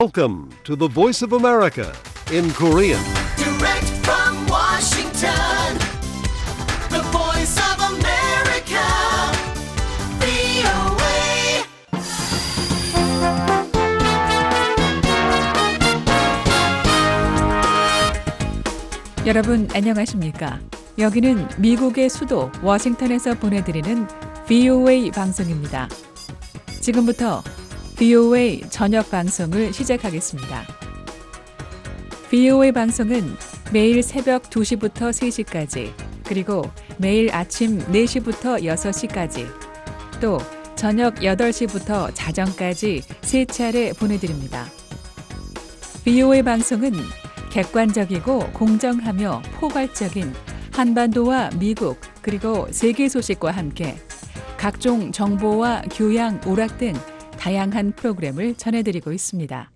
Welcome to the Voice of America in Korean. Direct from Washington, the voice of America, VOA. 여러분 안녕하십니까? 여기는 미국의 수도 워싱턴에서 보내드리는 VOA 방송입니다. 지금부터 VOA 저녁 방송을 시작하겠습니다. VOA 방송은 매일 새벽 2시부터 3시까지, 그리고 매일 아침 4시부터 6시까지, 또 저녁 8시부터 자정까지 3차례 보내드립니다. VOA 방송은 객관적이고 공정하며 포괄적인 한반도와 미국 그리고 세계 소식과 함께 각종 정보와 교양, 오락 등 다양한 프로그램을 전해드리고 있습니다.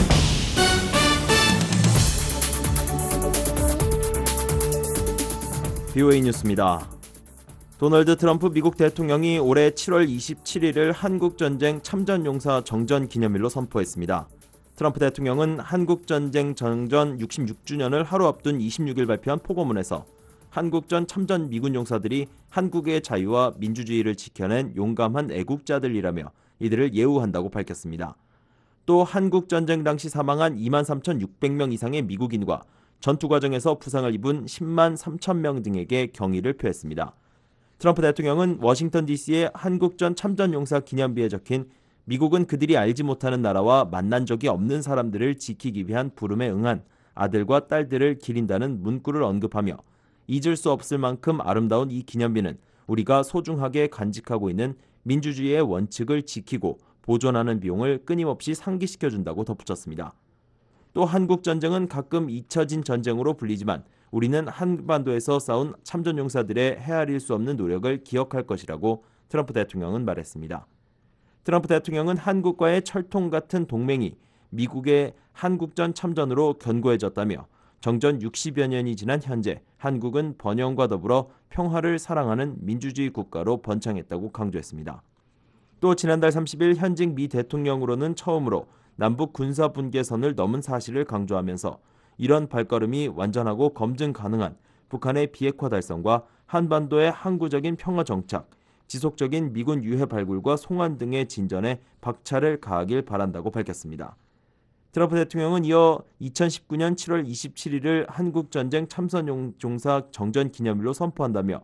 VOA 뉴스입니다. 도널드 트럼프 미국 대통령이 올해 7월 27일을 한국전쟁 참전용사 정전 기념일로 선포했습니다. 트럼프 대통령은 한국전쟁 정전 66주년을 하루 앞둔 26일 발표한 포고문에서 한국전 참전 미군 용사들이 한국의 자유와 민주주의를 지켜낸 용감한 애국자들이라며 이들을 예우한다고 밝혔습니다. 또 한국전쟁 당시 사망한 23,600명 이상의 미국인과 전투 과정에서 부상을 입은 10만 3천 명 등에게 경의를 표했습니다. 트럼프 대통령은 워싱턴 DC의 한국전 참전용사 기념비에 적힌 미국은 그들이 알지 못하는 나라와 만난 적이 없는 사람들을 지키기 위한 부름에 응한 아들과 딸들을 기린다는 문구를 언급하며 잊을 수 없을 만큼 아름다운 이 기념비는 우리가 소중하게 간직하고 있는 민주주의의 원칙을 지키고 보존하는 비용을 끊임없이 상기시켜준다고 덧붙였습니다. 또 한국전쟁은 가끔 잊혀진 전쟁으로 불리지만 우리는 한반도에서 싸운 참전용사들의 헤아릴 수 없는 노력을 기억할 것이라고 트럼프 대통령은 말했습니다. 트럼프 대통령은 한국과의 철통 같은 동맹이 미국의 한국전 참전으로 견고해졌다며 정전 60여 년이 지난 현재 한국은 번영과 더불어 평화를 사랑하는 민주주의 국가로 번창했다고 강조했습니다. 또 지난달 30일 현직 미 대통령으로는 처음으로 남북 군사 분계선을 넘은 사실을 강조하면서 이런 발걸음이 완전하고 검증 가능한 북한의 비핵화 달성과 한반도의 항구적인 평화 정착, 지속적인 미군 유해 발굴과 송환 등의 진전에 박차를 가하길 바란다고 밝혔습니다. 트럼프 대통령은 이어 2019년 7월 27일을 한국전쟁 참전용사 정전 기념일로 선포한다며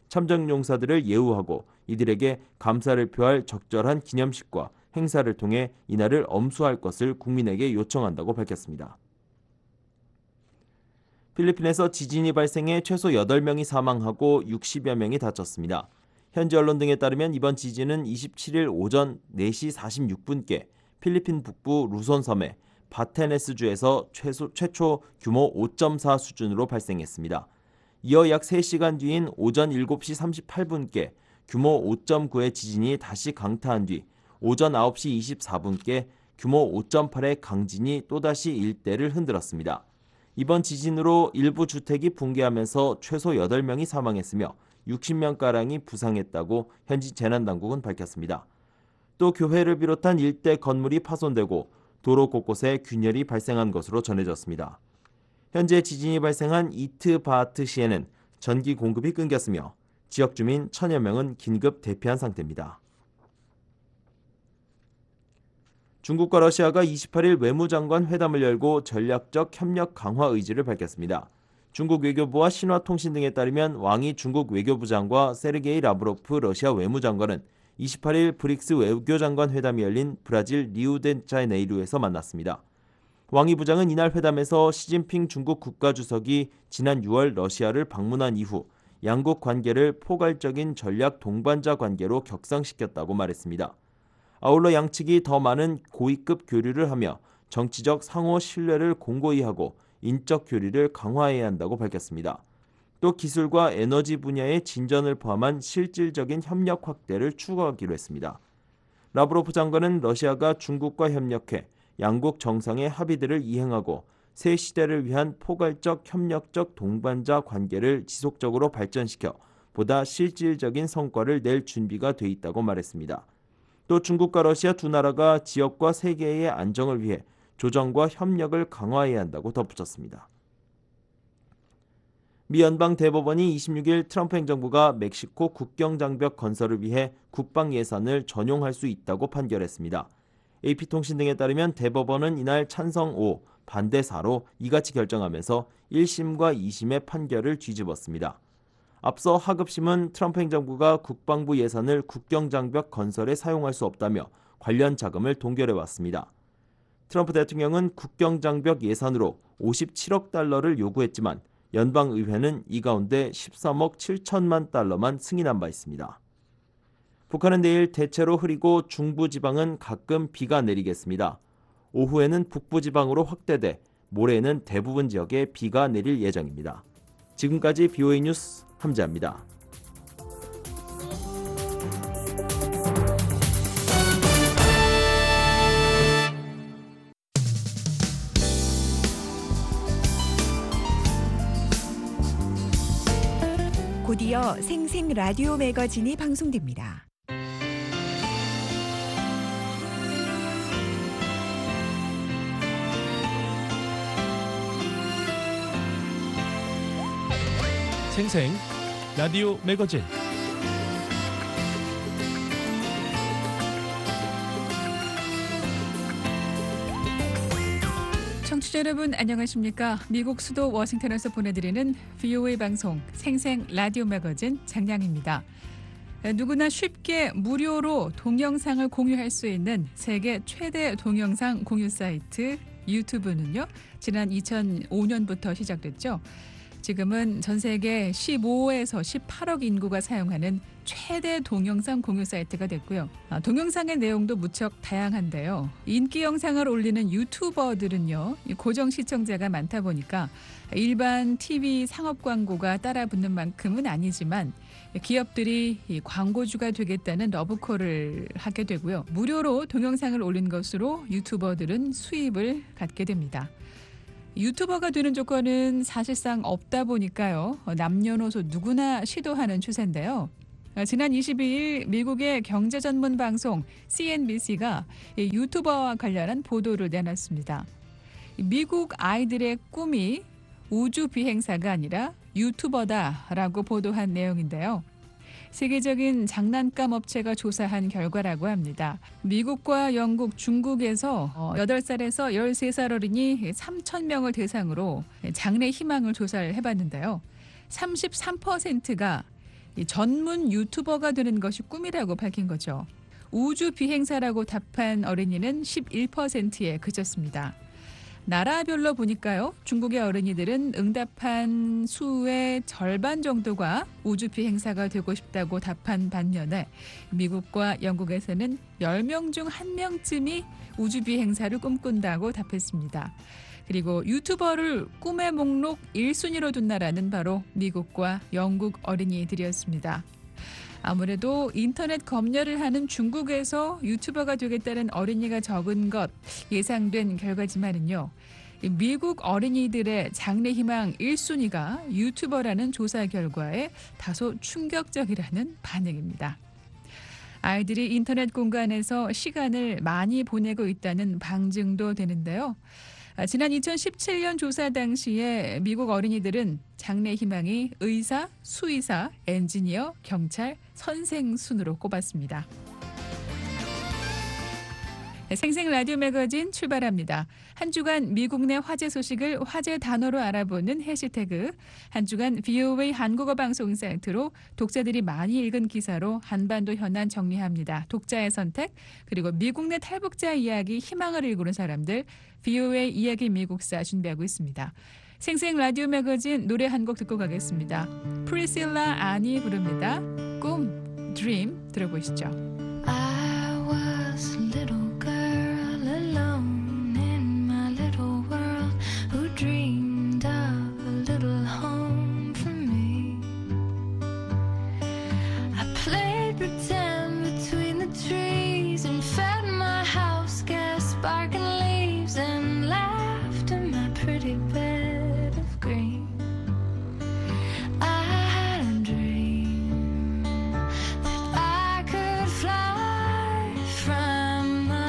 참전용사들을 예우하고 이들에게 감사를 표할 적절한 기념식과 행사를 통해 이날을 엄수할 것을 국민에게 요청한다고 밝혔습니다. 필리핀에서 지진이 발생해 최소 8명이 사망하고 60여 명이 다쳤습니다. 현지 언론 등에 따르면 이번 지진은 27일 오전 4시 46분께 필리핀 북부 루손 섬의 바테네스주에서 최초 규모 5.4 수준으로 발생했습니다. 이어 약 3시간 뒤인 오전 7시 38분께 규모 5.9의 지진이 다시 강타한 뒤 오전 9시 24분께 규모 5.8의 강진이 또다시 일대를 흔들었습니다. 이번 지진으로 일부 주택이 붕괴하면서 최소 8명이 사망했으며 60명가량이 부상했다고 현지 재난당국은 밝혔습니다. 또 교회를 비롯한 일대 건물이 파손되고 도로 곳곳에 균열이 발생한 것으로 전해졌습니다. 현재 지진이 발생한 이트바트시에는 전기 공급이 끊겼으며 지역 주민 1,000여 명은 긴급 대피한 상태입니다. 중국과 러시아가 28일 외무장관 회담을 열고 전략적 협력 강화 의지를 밝혔습니다. 중국 외교부와 신화통신 등에 따르면 왕이 중국 외교부장과 세르게이 라브로프 러시아 외무장관은 28일 브릭스 외교장관 회담이 열린 브라질 리우데자네이루에서 만났습니다. 왕이 부장은 이날 회담에서 시진핑 중국 국가주석이 지난 6월 러시아를 방문한 이후 양국 관계를 포괄적인 전략 동반자 관계로 격상시켰다고 말했습니다. 아울러 양측이 더 많은 고위급 교류를 하며 정치적 상호 신뢰를 공고히 하고 인적 교류를 강화해야 한다고 밝혔습니다. 또 기술과 에너지 분야의 진전을 포함한 실질적인 협력 확대를 추구하기로 했습니다. 라브로프 장관은 러시아가 중국과 협력해 양국 정상의 합의들을 이행하고 새 시대를 위한 포괄적 협력적 동반자 관계를 지속적으로 발전시켜 보다 실질적인 성과를 낼 준비가 돼 있다고 말했습니다. 또 중국과 러시아 두 나라가 지역과 세계의 안정을 위해 조정과 협력을 강화해야 한다고 덧붙였습니다. 미 연방 대법원이 26일 트럼프 행정부가 멕시코 국경장벽 건설을 위해 국방 예산을 전용할 수 있다고 판결했습니다. AP통신 등에 따르면 대법원은 이날 찬성 5, 반대 4로 이같이 결정하면서 1심과 2심의 판결을 뒤집었습니다. 앞서 하급심은 트럼프 행정부가 국방부 예산을 국경장벽 건설에 사용할 수 없다며 관련 자금을 동결해왔습니다. 트럼프 대통령은 국경장벽 예산으로 57억 달러를 요구했지만 연방의회는 이 가운데 13억 7천만 달러만 승인한 바 있습니다. 북한은 내일 대체로 흐리고 중부지방은 가끔 비가 내리겠습니다. 오후에는 북부지방으로 확대돼 모레는 대부분 지역에 비가 내릴 예정입니다. 지금까지 BOA 뉴스 함재합니다. 곧이어 생생 라디오 매거진이 방송됩니다. 생생 라디오 매거진 청취자 여러분 안녕하십니까? 미국 수도 워싱턴에서 보내드리는 VOA 방송 생생 라디오 매거진 장량입니다. 누구나 쉽게 무료로 동영상을 공유할 수 있는 세계 최대 동영상 공유 사이트 유튜브는요. 지난 2005년부터 시작됐죠. 지금은 전 세계 15에서 18억 인구가 사용하는 최대 동영상 공유 사이트가 됐고요. 동영상의 내용도 무척 다양한데요. 인기 영상을 올리는 유튜버들은요. 고정 시청자가 많다 보니까 일반 TV 상업 광고가 따라붙는 만큼은 아니지만 기업들이 광고주가 되겠다는 러브콜을 하게 되고요. 무료로 동영상을 올린 것으로 유튜버들은 수입을 갖게 됩니다. 유튜버가 되는 조건은 사실상 없다 보니까요. 남녀노소 누구나 시도하는 추세인데요. 지난 22일 미국의 경제 전문 방송 CNBC가 유튜버와 관련한 보도를 내놨습니다. 미국 아이들의 꿈이 우주 비행사가 아니라 유튜버다라고 보도한 내용인데요. 세계적인 장난감 업체가 조사한 결과라고 합니다. 미국과 영국, 중국에서 8살에서 13살 어린이 3,000명을 대상으로 장래 희망을 조사를 해봤는데요. 33%가 전문 유튜버가 되는 것이 꿈이라고 밝힌 거죠. 우주 비행사라고 답한 어린이는 11%에 그쳤습니다. 나라별로 보니까요. 중국의 어린이들은 응답한 수의 절반 정도가 우주 비행사가 되고 싶다고 답한 반면에 미국과 영국에서는 10명 중 1명쯤이 우주 비행사를 꿈꾼다고 답했습니다. 그리고 유튜버를 꿈의 목록 1순위로 둔 나라는 바로 미국과 영국 어린이들이었습니다. 아무래도 인터넷 검열을 하는 중국에서 유튜버가 되겠다는 어린이가 적은 것 예상된 결과지만은요. 미국 어린이들의 장래 희망 1순위가 유튜버라는 조사 결과에 다소 충격적이라는 반응입니다. 아이들이 인터넷 공간에서 시간을 많이 보내고 있다는 방증도 되는데요. 지난 2017년 조사 당시에 미국 어린이들은 장래 희망이 의사, 수의사, 엔지니어, 경찰, 선생 순으로 꼽았습니다. 생생 라디오 매거진 출발합니다. 한 주간 미국 내 화제 소식을 화제 단어로 알아보는 해시태그, 한 주간 VOA 한국어 방송 사이트로 독자들이 많이 읽은 기사로 한반도 현안 정리합니다. 독자의 선택, 그리고 미국 내 탈북자 이야기, 희망을 일구는 사람들, VOA 이야기 미국사 준비하고 있습니다. 생생 라디오 매거진 노래 한 곡 듣고 가겠습니다. 프리실라 아니 부릅니다. 꿈, 드림 들어보시죠. I was a little girl alone in my little world who dreamed of a little home for me. I played pretend between the trees and fed my house gas sparking leaves and laughed in my pretty bed of green. I had a dream that I could fly from the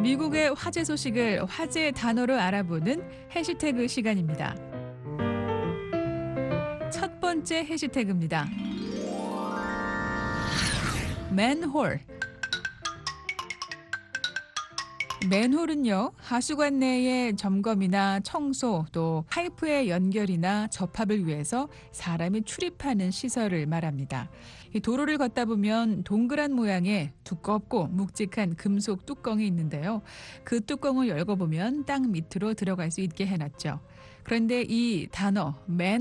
미국의 화제 소식을 화제 단어로 알아보는 해시태그 시간입니다. 첫 번째 해시태그입니다. 맨홀. 맨홀은요, 하수관 내의 점검이나 청소, 또 파이프의 연결이나 접합을 위해서 사람이 출입하는 시설을 말합니다. 이 도로를 걷다 보면 동그란 모양의 두껍고 묵직한 금속 뚜껑이 있는데요. 그 뚜껑을 열고보면 땅 밑으로 들어갈 수 있게 해놨죠. 그런데 이 단어,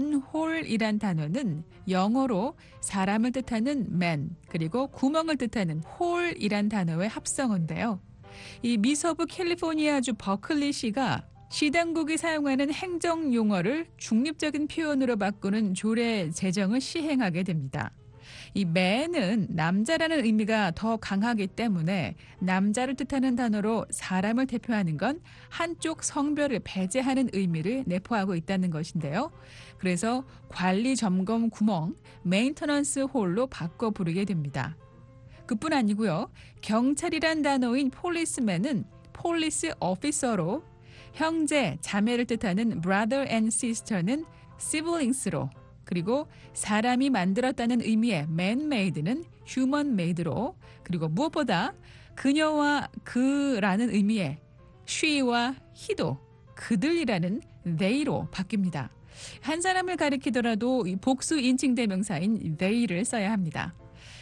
맨홀이란 단어는 영어로 사람을 뜻하는 man, 그리고 구멍을 뜻하는 홀이란 단어의 합성어인데요. 이 미서부 캘리포니아주 버클리시가 시당국이 사용하는 행정 용어를 중립적인 표현으로 바꾸는 조례 제정을 시행하게 됩니다. 이 man은 남자라는 의미가 더 강하기 때문에 남자를 뜻하는 단어로 사람을 대표하는 건 한쪽 성별을 배제하는 의미를 내포하고 있다는 것인데요. 그래서 관리 점검 구멍, 메인터넌스 홀로 바꿔 부르게 됩니다. 그뿐 아니고요. 경찰이란 단어인 폴리스맨은 폴리스 오피서로, 형제, 자매를 뜻하는 brother and sister는 siblings로, 그리고 사람이 만들었다는 의미의 man-made는 human-made로, 그리고 무엇보다 그녀와 그라는 의미의 she와 he도 그들이라는 they로 바뀝니다. 한 사람을 가리키더라도 복수 인칭 대명사인 they를 써야 합니다.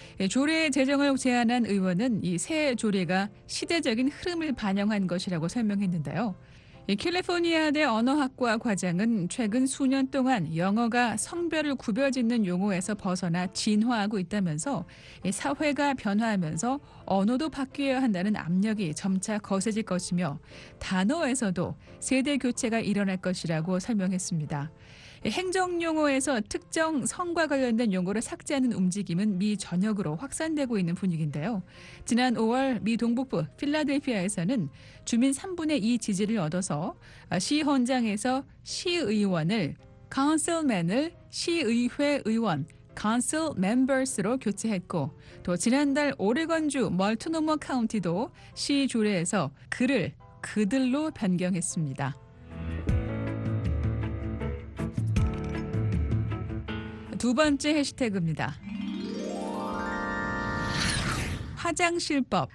조례 제정을 제안한 의원은 이 새 조례가 시대적인 흐름을 반영한 것이라고 설명했는데요. 캘리포니아대 언어학과 과장은 최근 수년 동안 영어가 성별을 구별짓는 용어에서 벗어나 진화하고 있다면서 사회가 변화하면서 언어도 바뀌어야 한다는 압력이 점차 거세질 것이며 단어에서도 세대 교체가 일어날 것이라고 설명했습니다. 행정용어에서 특정 성과 관련된 용어를 삭제하는 움직임은 미 전역으로 확산되고 있는 분위기인데요. 지난 5월 미 동북부 필라델피아에서는 주민 3분의 2 지지를 얻어서 시 헌장에서 시의원을 councilman을 시의회 의원 council members로 교체했고, 또 지난달 오레건주 멀티노머 카운티도 시 조례에서 그를 그들로 변경했습니다. 두 번째 해시태그입니다. 화장실법.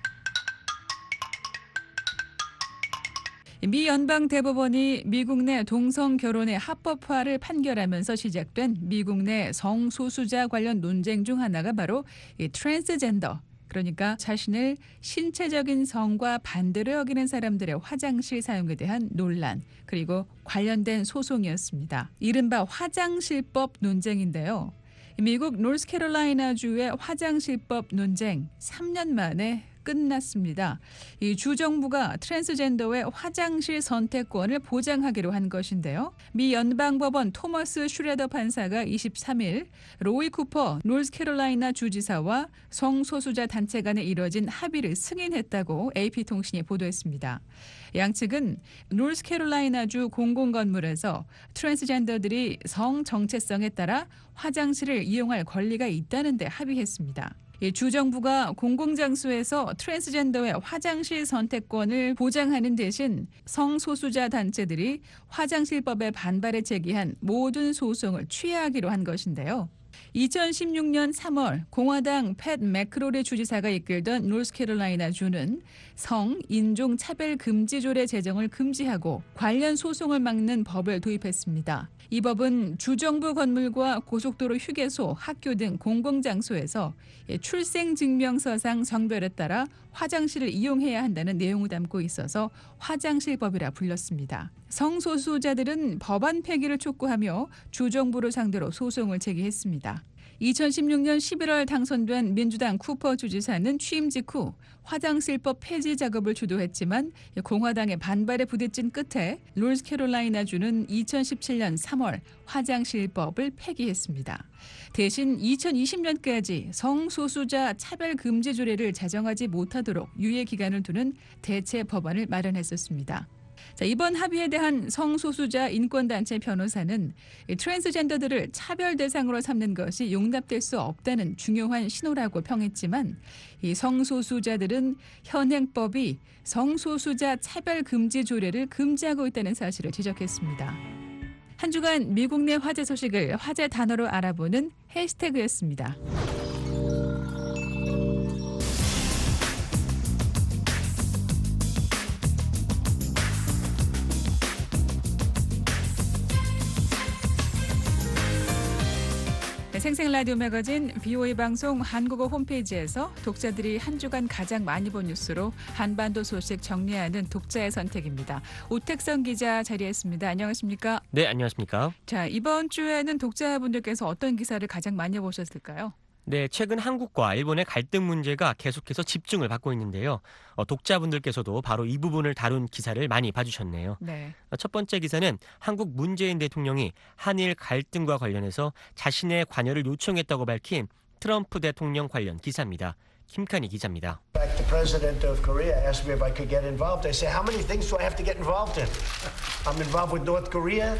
미 연방대법원이 미국 내 동성 결혼의 합법화를 판결하면서 시작된 미국 내 성소수자 관련 논쟁 중 하나가 바로 이 트랜스젠더, 그러니까 자신을 신체적인 성과 반대로 여기는 사람들의 화장실 사용에 대한 논란, 그리고 관련된 소송이었습니다. 이른바 화장실법 논쟁인데요. 미국 노스캐롤라이나주의 화장실법 논쟁 3년 만에 끝났습니다. 이 주 정부가 트랜스젠더의 화장실 선택권을 보장하기로 한 것인데요. 미 연방법원 토머스 슈레더 판사가 23일 로이 쿠퍼 노스캐롤라이나 주지사와 성소수자 단체 간에 이뤄진 합의를 승인했다고 AP통신이 보도했습니다. 양측은 노스캐롤라이나주 공공건물에서 트랜스젠더들이 성 정체성에 따라 화장실을 이용할 권리가 있다는 데 합의했습니다. 주정부가 공공장소에서 트랜스젠더의 화장실 선택권을 보장하는 대신 성소수자 단체들이 화장실법에 반발해 제기한 모든 소송을 취하하기로 한 것인데요. 2016년 3월 공화당 팻 매크로리 주지사가 이끌던 노스캐롤라이나 주는 성, 인종 차별 금지 조례 제정을 금지하고 관련 소송을 막는 법을 도입했습니다. 이 법은 주정부 건물과 고속도로 휴게소, 학교 등 공공장소에서 출생증명서상 성별에 따라 화장실을 이용해야 한다는 내용을 담고 있어서 화장실법이라 불렸습니다. 성소수자들은 법안 폐기를 촉구하며 주정부를 상대로 소송을 제기했습니다. 2016년 11월 당선된 민주당 쿠퍼 주지사는 취임 직후 화장실법 폐지 작업을 주도했지만 공화당의 반발에 부딪힌 끝에 노스캐롤라이나주는 2017년 3월 화장실법을 폐기했습니다. 대신 2020년까지 성소수자 차별 금지 조례를 제정하지 못하도록 유예 기간을 두는 대체 법안을 마련했었습니다. 자, 이번 합의에 대한 성소수자 인권단체 변호사는 이 트랜스젠더들을 차별 대상으로 삼는 것이 용납될 수 없다는 중요한 신호라고 평했지만 이 성소수자들은 현행법이 성소수자 차별 금지 조례를 금지하고 있다는 사실을 지적했습니다. 한 주간 미국 내 화제 소식을 화제 단어로 알아보는 해시태그였습니다. 생생 라디오 매거진 VOA 방송 한국어 홈페이지에서 독자들이 한 주간 가장 많이 본 뉴스로 한반도 소식 정리하는 독자의 선택입니다. 오택성 기자 자리했습니다. 안녕하십니까? 네, 안녕하십니까? 자, 이번 주에는 독자분들께서 어떤 기사를 가장 많이 보셨을까요? 네, 최근 한국과 일본의 갈등 문제가 계속해서 집중을 받고 있는데요. 독자분들께서도 바로 이 부분을 다룬 기사를 많이 봐주셨네요. 네. 첫 번째 기사는 한국 문재인 대통령이 한일 갈등과 관련해서 자신의 관여를 요청했다고 밝힌 트럼프 대통령 관련 기사입니다. 김칸희 기자입니다. The president of Korea asked me if I could get involved. I say, how many things do I have to get involved in? I'm involved with North Korea.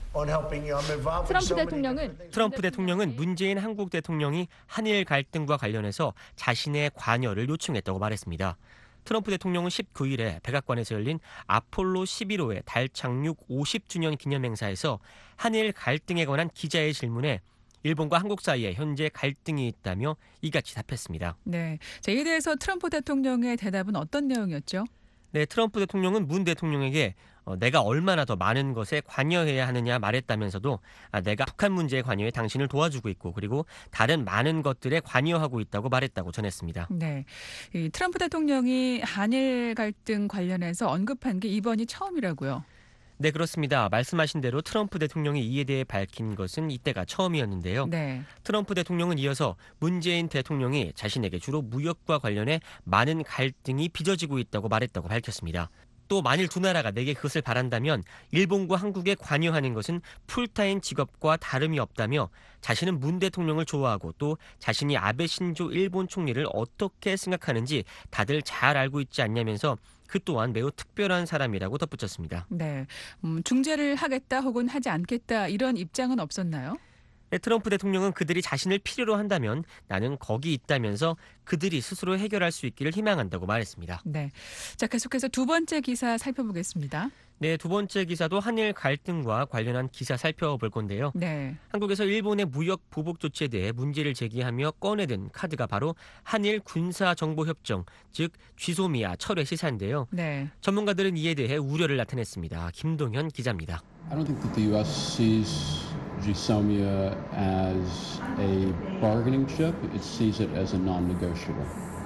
트럼프 대통령은 문재인 한국 대통령이 한일 갈등과 관련해서 자신의 관여를 요청했다고 말했습니다. 트럼프 대통령은 19일에 백악관에서 열린 아폴로 11호의 달 착륙 50주년 기념행사에서 한일 갈등에 관한 기자의 질문에 일본과 한국 사이에 현재 갈등이 있다며 이같이 답했습니다. 네, 자, 이에 대해서 트럼프 대통령의 대답은 어떤 내용이었죠? 네, 트럼프 대통령은 문 대통령에게 내가 얼마나 더 많은 것에 관여해야 하느냐 말했다면서도 내가 북한 문제에 관여해 당신을 도와주고 있고 그리고 다른 많은 것들에 관여하고 있다고 말했다고 전했습니다. 네, 이 트럼프 대통령이 한일 갈등 관련해서 언급한 게 이번이 처음이라고요? 네, 그렇습니다. 말씀하신 대로 트럼프 대통령이 이에 대해 밝힌 것은 이때가 처음이었는데요. 네. 트럼프 대통령은 이어서 문재인 대통령이 자신에게 주로 무역과 관련해 많은 갈등이 빚어지고 있다고 말했다고 밝혔습니다. 또 만일 두 나라가 내게 그것을 바란다면 일본과 한국에 관여하는 것은 풀타임 직업과 다름이 없다며 자신은 문 대통령을 좋아하고 또 자신이 아베 신조 일본 총리를 어떻게 생각하는지 다들 잘 알고 있지 않냐면서 그 또한 매우 특별한 사람이라고 덧붙였습니다. 네, 중재를 하겠다 혹은 하지 않겠다 이런 입장은 없었나요? 네, 트럼프 대통령은 그들이 자신을 필요로 한다면 나는 거기 있다면서 그들이 스스로 해결할 수 있기를 희망한다고 말했습니다. 네, 자, 계속해서 두 번째 기사 살펴보겠습니다. 네, 두 번째 기사도 한일 갈등과 관련한 기사 살펴볼 건데요. 네. 한국에서 일본의 무역 보복 조치에 대해 문제를 제기하며 꺼내든 카드가 바로 한일 군사정보협정, 즉 쥐소미아 철회 시사인데요. 네. 전문가들은 이에 대해 우려를 나타냈습니다. 김동현 기자입니다. I don't think that the U.S. sees GSOMIA as a bargaining chip. It sees it as a non-negotiable.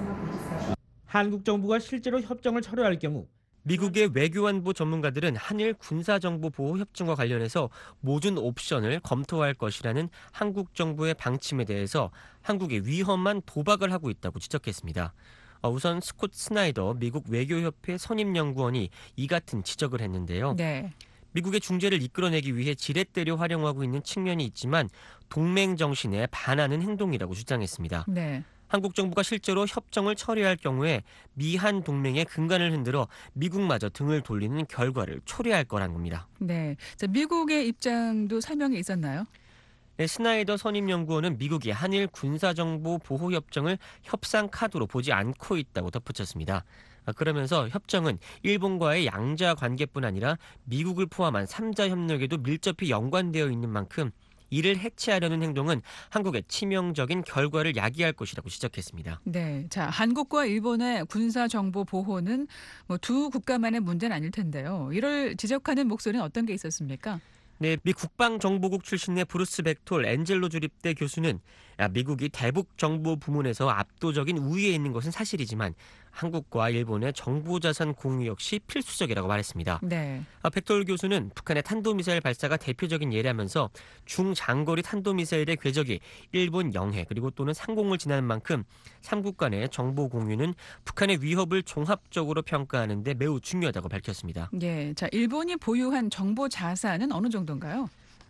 한국 정부가 실제로 협정을 철회할 경우 미국의 외교안보 전문가들은 한일 군사정보보호협정과 관련해서 모든 옵션을 검토할 것이라는 한국 정부의 방침에 대해서 한국에 위험한 도박을 하고 있다고 지적했습니다. 우선 스콧 스나이더 미국 외교협회 선임연구원이 이 같은 지적을 했는데요. 네. 미국의 중재를 이끌어내기 위해 지렛대로 활용하고 있는 측면이 있지만 동맹 정신에 반하는 행동이라고 주장했습니다. 네. 한국 정부가 실제로 협정을 철회할 경우에 미한 동맹의 근간을 흔들어 미국마저 등을 돌리는 결과를 초래할 거란 겁니다. 네, 자, 미국의 입장도 설명이 있었나요? 네, 스나이더 선임연구원은 미국이 한일 군사정보보호협정을 협상 카드로 보지 않고 있다고 덧붙였습니다. 그러면서 협정은 일본과의 양자 관계뿐 아니라 미국을 포함한 3자 협력에도 밀접히 연관되어 있는 만큼 이를 해체하려는 행동은 한국의 치명적인 결과를 야기할 것이라고 지적했습니다. 네, 자, 한국과 일본의 군사 정보 보호는 두 국가만의 문제는 아닐 텐데요. 이를 지적하는 목소리는 어떤 게 있었습니까? 네, 미 국방정보국 출신의 브루스 벡톨 엔젤로 주립대 교수는 미국이 대북 정보 부문에서 압도적인 우위에 있는 것은 사실이지만 한국과 일본의 정보자산 공유 역시 필수적이라고 말했습니다. 네. 벡톨 교수는 북한의 탄도미사일 발사가 대표적인 예라면서 중장거리 탄도미사일의 궤적이 일본 영해 그리고 또는 상공을 지나는 만큼 삼국 간의 정보 공유는 북한의 위협을 종합적으로 평가하는 데 매우 중요하다고 밝혔습니다. 예, 자, 일본이 보유한 정보 자산은 어느 정도인가요?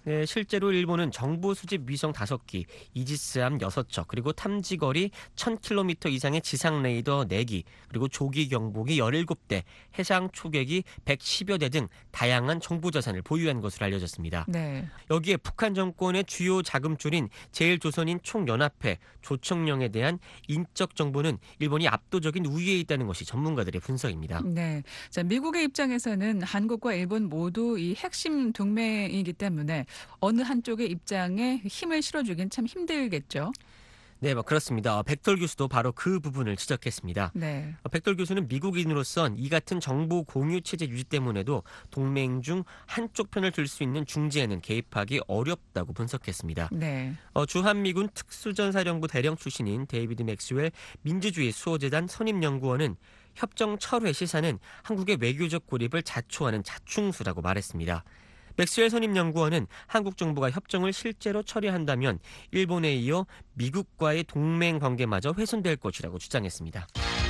네, 실제로 일본은 정보 수집 위성 5기, 이지스함 6척, 그리고 탐지거리 1000km 이상의 지상 레이더 4기, 그리고 조기 경보기 17대, 해상 초계기 110여 대 등 다양한 정보 자산을 보유한 것으로 알려졌습니다. 네. 여기에 북한 정권의 주요 자금줄인 제일조선인 총연합회, 조청령에 대한 인적 정보는 일본이 압도적인 우위에 있다는 것이 전문가들의 분석입니다. 네. 자, 미국의 입장에서는 한국과 일본 모두 이 핵심 동맹이기 때문에 어느 한쪽의 입장에 힘을 실어주긴 참 힘들겠죠. 네, 그렇습니다. 백돌 교수도 바로 그 부분을 지적했습니다. 네. 백돌 교수는 미국인으로선 이 같은 정보 공유 체제 유지 때문에도 동맹 중 한쪽 편을 들 수 있는 중재에는 개입하기 어렵다고 분석했습니다. 네. 주한미군 특수전사령부 대령 출신인 데이비드 맥스웰 민주주의 수호재단 선임연구원은 협정 철회 시사는 한국의 외교적 고립을 자초하는 자충수라고 말했습니다. 맥스웰 선임연구원은 한국 정부가 협정을 실제로 처리한다면 일본에 이어 미국과의 동맹 관계마저 훼손될 것이라고 주장했습니다.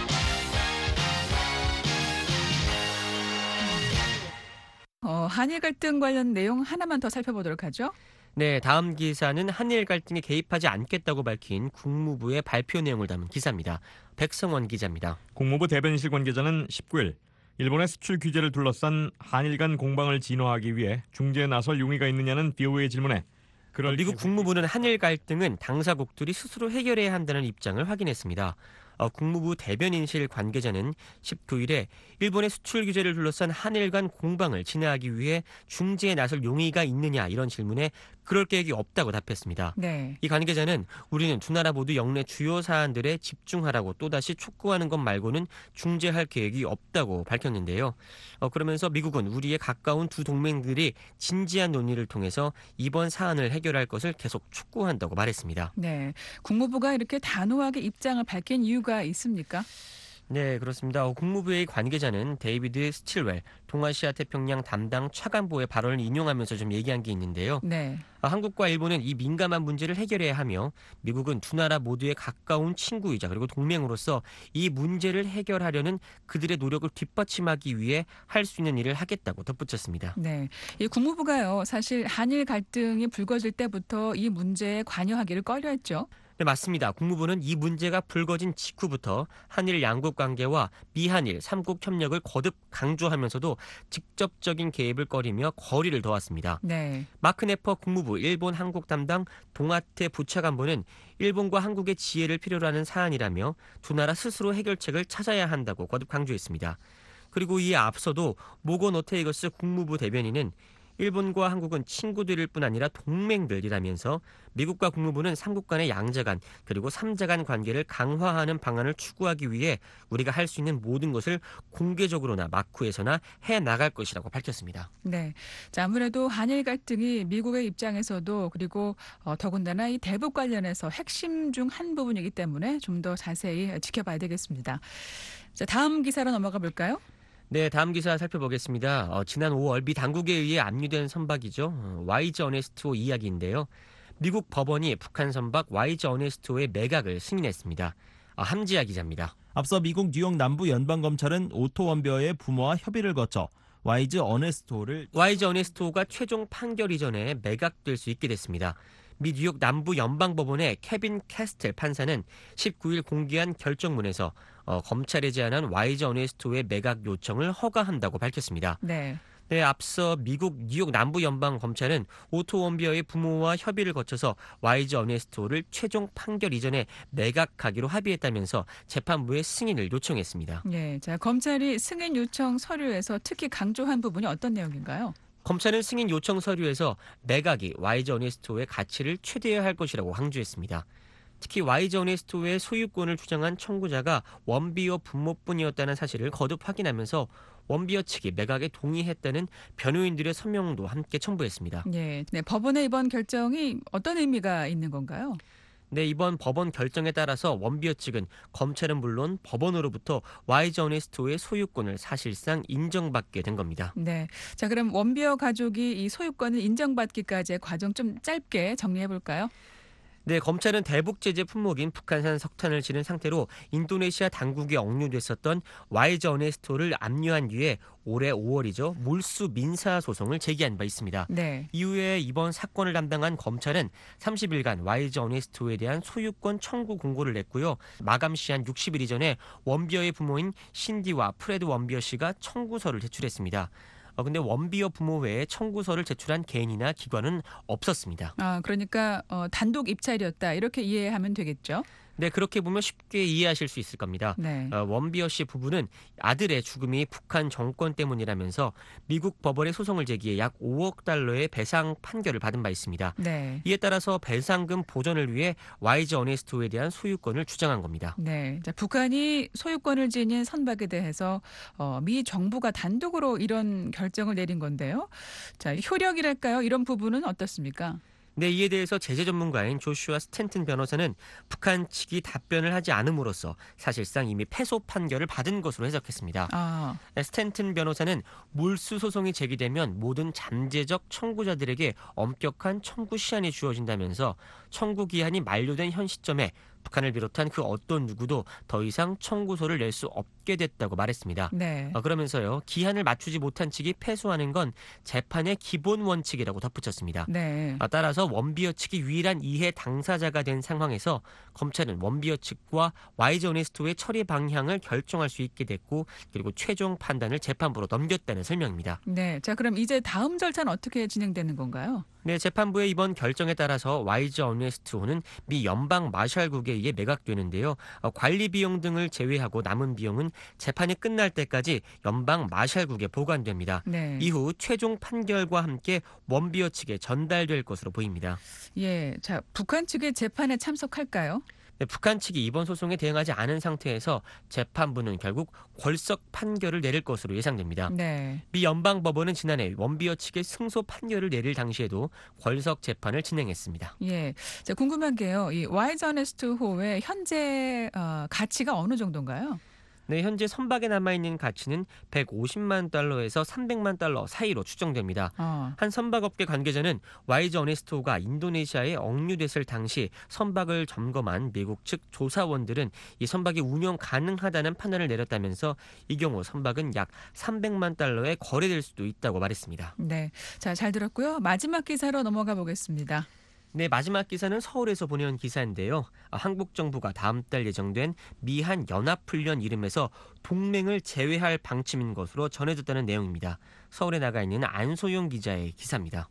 한일 갈등 관련 내용 하나만 더 살펴보도록 하죠. 네, 다음 기사는 한일 갈등에 개입하지 않겠다고 밝힌 국무부의 발표 내용을 담은 기사입니다. 백성원 기자입니다. 국무부 대변인실 관계자는 19일 일본의 수출 규제를 둘러싼 한일 간 공방을 진화하기 위해 중재에 나설 용의가 있느냐는 BOA의 질문에 미국 국무부는 한일 갈등은 당사국들이 스스로 해결해야 한다는 입장을 확인했습니다. 국무부 대변인실 관계자는 19일에 일본의 수출 규제를 둘러싼 한일 간 공방을 진화하기 위해 중재에 나설 용의가 있느냐 이런 질문에 그럴 계획이 없다고 답했습니다. 네. 이 관계자는 우리는 두 나라 모두 영내 주요 사안들에 집중하라고 또다시 촉구하는 것 말고는 중재할 계획이 없다고 밝혔는데요. 그러면서 미국은 우리의 가까운 두 동맹들이 진지한 논의를 통해서 이번 사안을 해결할 것을 계속 촉구한다고 말했습니다. 네. 국무부가 이렇게 단호하게 입장을 밝힌 이유가 있습니까? 네, 그렇습니다. 국무부의 관계자는 데이비드 스틸웰 동아시아 태평양 담당 차관보의 발언을 인용하면서 좀 얘기한 게 있는데요. 네. 한국과 일본은 이 민감한 문제를 해결해야 하며 미국은 두 나라 모두의 가까운 친구이자 그리고 동맹으로서 이 문제를 해결하려는 그들의 노력을 뒷받침하기 위해 할 수 있는 일을 하겠다고 덧붙였습니다. 네, 이 국무부가요 사실 한일 갈등이 불거질 때부터 이 문제에 관여하기를 꺼려했죠. 네, 맞습니다. 국무부는 이 문제가 불거진 직후부터 한일 양국 관계와 미한일 3국 협력을 거듭 강조하면서도 직접적인 개입을 꺼리며 거리를 둬왔습니다. 네. 마크 네퍼 국무부 일본 한국 담당 동아태 부차관보는 일본과 한국의 지혜를 필요로 하는 사안이라며 두 나라 스스로 해결책을 찾아야 한다고 거듭 강조했습니다. 그리고 이에 앞서도 모건 오테이거스 국무부 대변인은 일본과 한국은 친구들일 뿐 아니라 동맹들이라면서 미국과 국무부는 3국 간의 양자 간 그리고 3자 간 관계를 강화하는 방안을 추구하기 위해 우리가 할 수 있는 모든 것을 공개적으로나 마쿠에서나 해나갈 것이라고 밝혔습니다. 네, 자, 아무래도 한일 갈등이 미국의 입장에서도 그리고 더군다나 이 대북 관련해서 핵심 중 한 부분이기 때문에 좀 더 자세히 지켜봐야 되겠습니다. 자, 다음 기사로 넘어가 볼까요? 네, 다음 기사 살펴보겠습니다. 지난 5월 미 당국에 의해 압류된 선박이죠. YG 어네스트호 이야기인데요. 미국 법원이 북한 선박 YG 어네스트호의 매각을 승인했습니다. 함지아 기자입니다. 앞서 미국 뉴욕 남부 연방검찰은 오토 원베어의 부모와 협의를 거쳐 YG 어네스트호가 최종 판결 이전에 매각될 수 있게 됐습니다. 미 뉴욕 남부 연방법원의 케빈 캐스텔 판사는 19일 공개한 결정문에서 검찰에 제안한 YG 어네스트호의 매각 요청을 허가한다고 밝혔습니다. 네. 네, 앞서 미국 뉴욕 남부 연방 검찰은 오토 원비어의 부모와 협의를 거쳐서 YG 어네스트호를 최종 판결 이전에 매각하기로 합의했다면서 재판부의 승인을 요청했습니다. 네, 자, 검찰이 승인 요청 서류에서 특히 강조한 부분이 어떤 내용인가요? 검찰은 승인 요청 서류에서 매각이 YG 어네스트호의 가치를 최대화할 것이라고 강조했습니다. 특히 YG 어네스트호의 소유권을 주장한 청구자가 원비어 부모뿐이었다는 사실을 거듭 확인하면서 원비어 측이 매각에 동의했다는 변호인들의 서명도 함께 첨부했습니다. 네, 법원의 이번 결정이 어떤 의미가 있는 건가요? 네, 이번 법원 결정에 따라서 원비어 측은 검찰은 물론 법원으로부터 YG 어네스트호의 소유권을 사실상 인정받게 된 겁니다. 네, 자, 그럼 원비어 가족이 이 소유권을 인정받기까지의 과정 좀 짧게 정리해 볼까요? 네, 검찰은 대북 제재 품목인 북한산 석탄을 지른 상태로 인도네시아 당국에 억류됐었던 와이저 어네스토를 압류한 뒤에 올해 5월이죠. 몰수 민사 소송을 제기한 바 있습니다. 네. 이후에 이번 사건을 담당한 검찰은 30일간 와이저 어네스토에 대한 소유권 청구 공고를 냈고요. 마감 시한 60일 이전에 원비어의 부모인 신디와 프레드 원비어 씨가 청구서를 제출했습니다. 근데 원비어 부모 외에 청구서를 제출한 개인이나 기관은 없었습니다. 그러니까 단독 입찰이었다 이렇게 이해하면 되겠죠? 네, 그렇게 보면 쉽게 이해하실 수 있을 겁니다. 네. 원비어 씨 부부는 아들의 죽음이 북한 정권 때문이라면서 미국 법원에 소송을 제기해 약 5억 달러의 배상 판결을 받은 바 있습니다. 네. 이에 따라서 배상금 보전을 위해 와이저 어네스토에 대한 소유권을 주장한 겁니다. 네. 자, 북한이 소유권을 지닌 선박에 대해서 미 정부가 단독으로 이런 결정을 내린 건데요. 자, 효력이랄까요? 이런 부분은 어떻습니까? 네, 이에 대해서 제재 전문가인 조슈아 스탠튼 변호사는 북한 측이 답변을 하지 않음으로써 사실상 이미 패소 판결을 받은 것으로 해석했습니다. 스탠튼 변호사는 몰수 소송이 제기되면 모든 잠재적 청구자들에게 엄격한 청구 시한이 주어진다면서 청구 기한이 만료된 현 시점에 북한을 비롯한 그 어떤 누구도 더 이상 청구서를 낼 수 없게 됐다고 말했습니다. 네. 그러면서요, 기한을 맞추지 못한 측이 패소하는 건 재판의 기본 원칙이라고 덧붙였습니다. 네. 따라서 원비어 측이 유일한 이해 당사자가 된 상황에서 검찰은 원비어 측과 와이저 어네스토의 처리 방향을 결정할 수 있게 됐고 그리고 최종 판단을 재판부로 넘겼다는 설명입니다. 네. 자, 그럼 이제 다음 절차는 어떻게 진행되는 건가요? 네, 재판부의 이번 결정에 따라서 와이저 어네스토는 미 연방 마샬국에 의해 매각되는데요. 관리 비용 등을 제외하고 남은 비용은 재판이 끝날 때까지 연방 마샬국에 보관됩니다. 네. 이후 최종 판결과 함께 원비어 측에 전달될 것으로 보입니다. 예. 자, 북한 측의 재판에 참석할까요? 네, 북한 측이 이번 소송에 대응하지 않은 상태에서 재판부는 결국 궐석 판결을 내릴 것으로 예상됩니다. 네. 미 연방법원은 지난해 원비어 측의 승소 판결을 내릴 당시에도 궐석 재판을 진행했습니다. 예. 자, 궁금한 게요. 이 와이저 어네스토호의 현재 가치가 어느 정도인가요? 네, 현재 선박에 남아있는 가치는 150만 달러에서 300만 달러 사이로 추정됩니다. 한 선박업계 관계자는 와이저 어네스토가 인도네시아에 억류됐을 당시 선박을 점검한 미국 측 조사원들은 이 선박이 운영 가능하다는 판단을 내렸다면서 이 경우 선박은 약 300만 달러에 거래될 수도 있다고 말했습니다. 네, 자, 잘 들었고요. 마지막 기사로 넘어가 보겠습니다. 네, 마지막 기사는 서울에서 보내온 기사인데요. 한국 정부가 다음 달 예정된 미한 연합훈련 이름에서 동맹을 제외할 방침인 것으로 전해졌다는 내용입니다. 서울에 나가 있는 안소영 기자의 기사입니다.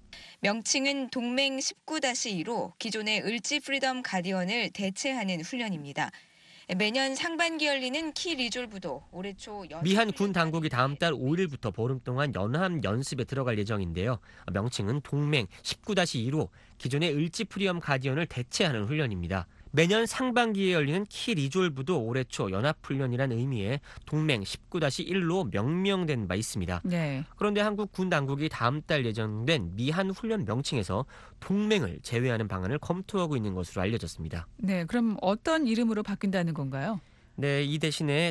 명칭은 동맹 19-2로 기존의 을지 프리덤 가디언을 대체하는 훈련입니다. 매년 상반기 열리는 키 리졸브도 올해 초 미한 군 당국이 다음 달 5일부터 보름 동안 연합 연습에 들어갈 예정인데요. 명칭은 동맹 19-2로 기존의 을지 프리덤 가디언을 대체하는 훈련입니다. 매년 상반기에 열리는 키 리졸브도 올해 초 연합훈련이란 의미의 동맹 19-1로 명명된 바 있습니다. 네. 그런데 한국 군 당국이 다음 달 예정된 미한 훈련 명칭에서 동맹을 제외하는 방안을 검토하고 있는 것으로 알려졌습니다. 네, 그럼 어떤 이름으로 바뀐다는 건가요? 네, 이 대신에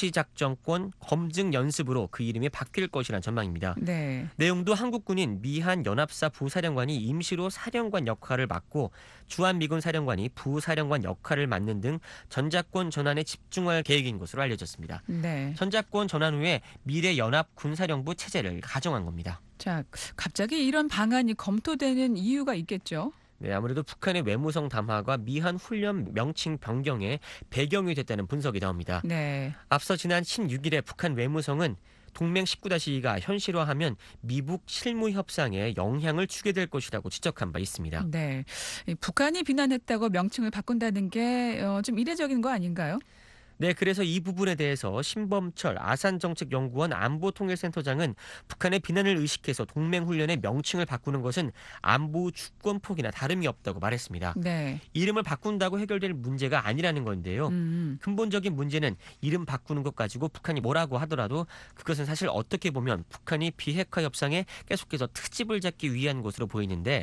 전시작전권 검증 연습으로 그 이름이 바뀔 것이란 전망입니다. 네. 내용도 한국군인 미한 연합사 부사령관이 임시로 사령관 역할을 맡고 주한미군 사령관이 부사령관 역할을 맡는 등 전작권 전환에 집중할 계획인 것으로 알려졌습니다. 네. 전작권 전환 후에 미래 연합 군사령부 체제를 가정한 겁니다. 자, 갑자기 이런 방안이 검토되는 이유가 있겠죠? 네, 아무래도 북한의 외무성 담화가 미한 훈련 명칭 변경에 배경이 됐다는 분석이 나옵니다. 네. 앞서 지난 16일에 북한 외무성은 동맹 19-2가 현실화하면 미북 실무 협상에 영향을 주게 될 것이라고 지적한 바 있습니다. 네. 북한이 비난했다고 명칭을 바꾼다는 게 좀 이례적인 거 아닌가요? 네, 그래서 이 부분에 대해서 신범철 아산정책연구원 안보통일센터장은 북한의 비난을 의식해서 동맹훈련의 명칭을 바꾸는 것은 안보 주권 포기나 다름이 없다고 말했습니다. 네. 이름을 바꾼다고 해결될 문제가 아니라는 건데요. 근본적인 문제는 이름 바꾸는 것 가지고 북한이 뭐라고 하더라도 그것은 사실 어떻게 보면 북한이 비핵화 협상에 계속해서 트집을 잡기 위한 것으로 보이는데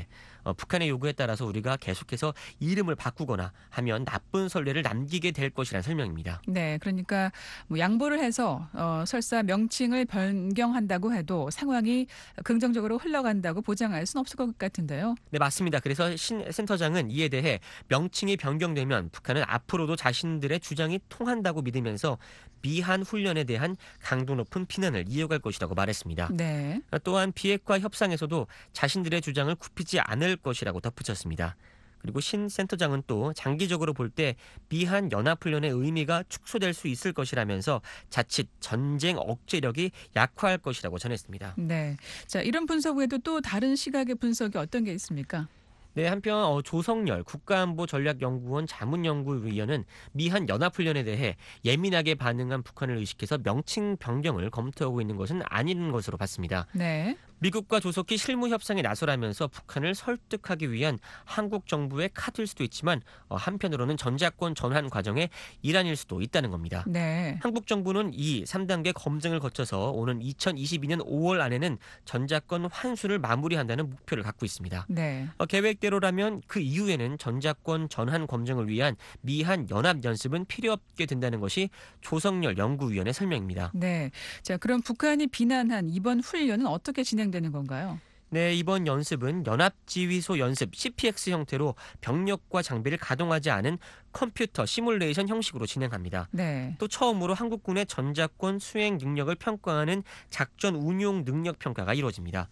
북한의 요구에 따라서 우리가 계속해서 이름을 바꾸거나 하면 나쁜 선례를 남기게 될 것이라는 설명입니다. 네, 그러니까 뭐 양보를 해서 설사 명칭을 변경한다고 해도 상황이 긍정적으로 흘러간다고 보장할 수는 없을 것 같은데요. 네, 맞습니다. 그래서 신 센터장은 이에 대해 명칭이 변경되면 북한은 앞으로도 자신들의 주장이 통한다고 믿으면서 미한 훈련에 대한 강도 높은 비난을 이어갈 것이라고 말했습니다. 네. 또한 비핵화 협상에서도 자신들의 주장을 굽히지 않을 것이라고 덧붙였습니다. 그리고 신 센터장은 또 장기적으로 볼 때 미한 연합훈련의 의미가 축소될 수 있을 것이라면서 자칫 전쟁 억제력이 약화할 것이라고 전했습니다. 네. 자, 이런 분석 외에도 또 다른 시각의 분석이 어떤 게 있습니까? 네, 한편 조성열 국가안보전략연구원 자문연구위원은 미한 연합훈련에 대해 예민하게 반응한 북한을 의식해서 명칭 변경을 검토하고 있는 것은 아닌 것으로 봤습니다. 네. 미국과 조속히 실무 협상에 나서라면서 북한을 설득하기 위한 한국 정부의 카드일 수도 있지만 한편으로는 전자권 전환 과정의 일환일 수도 있다는 겁니다. 네. 한국 정부는 이 3단계 검증을 거쳐서 오는 2022년 5월 안에는 전자권 환수를 마무리한다는 목표를 갖고 있습니다. 네. 계획대로라면 그 이후에는 전자권 전환 검증을 위한 미한 연합 연습은 필요 없게 된다는 것이 조성열 연구위원의 설명입니다. 네. 자, 그럼 북한이 비난한 이번 훈련은 어떻게 진행되는 건가요? 네, 이번 연습은 연합지휘소 연습 CPX 형태로 병력과 장비를 가동하지 않은 컴퓨터 시뮬레이션 형식으로 진행합니다. 네. 또 처음으로 한국군의 전자권 수행 능력을 평가하는 작전 운용 능력 평가가 이루어집니다.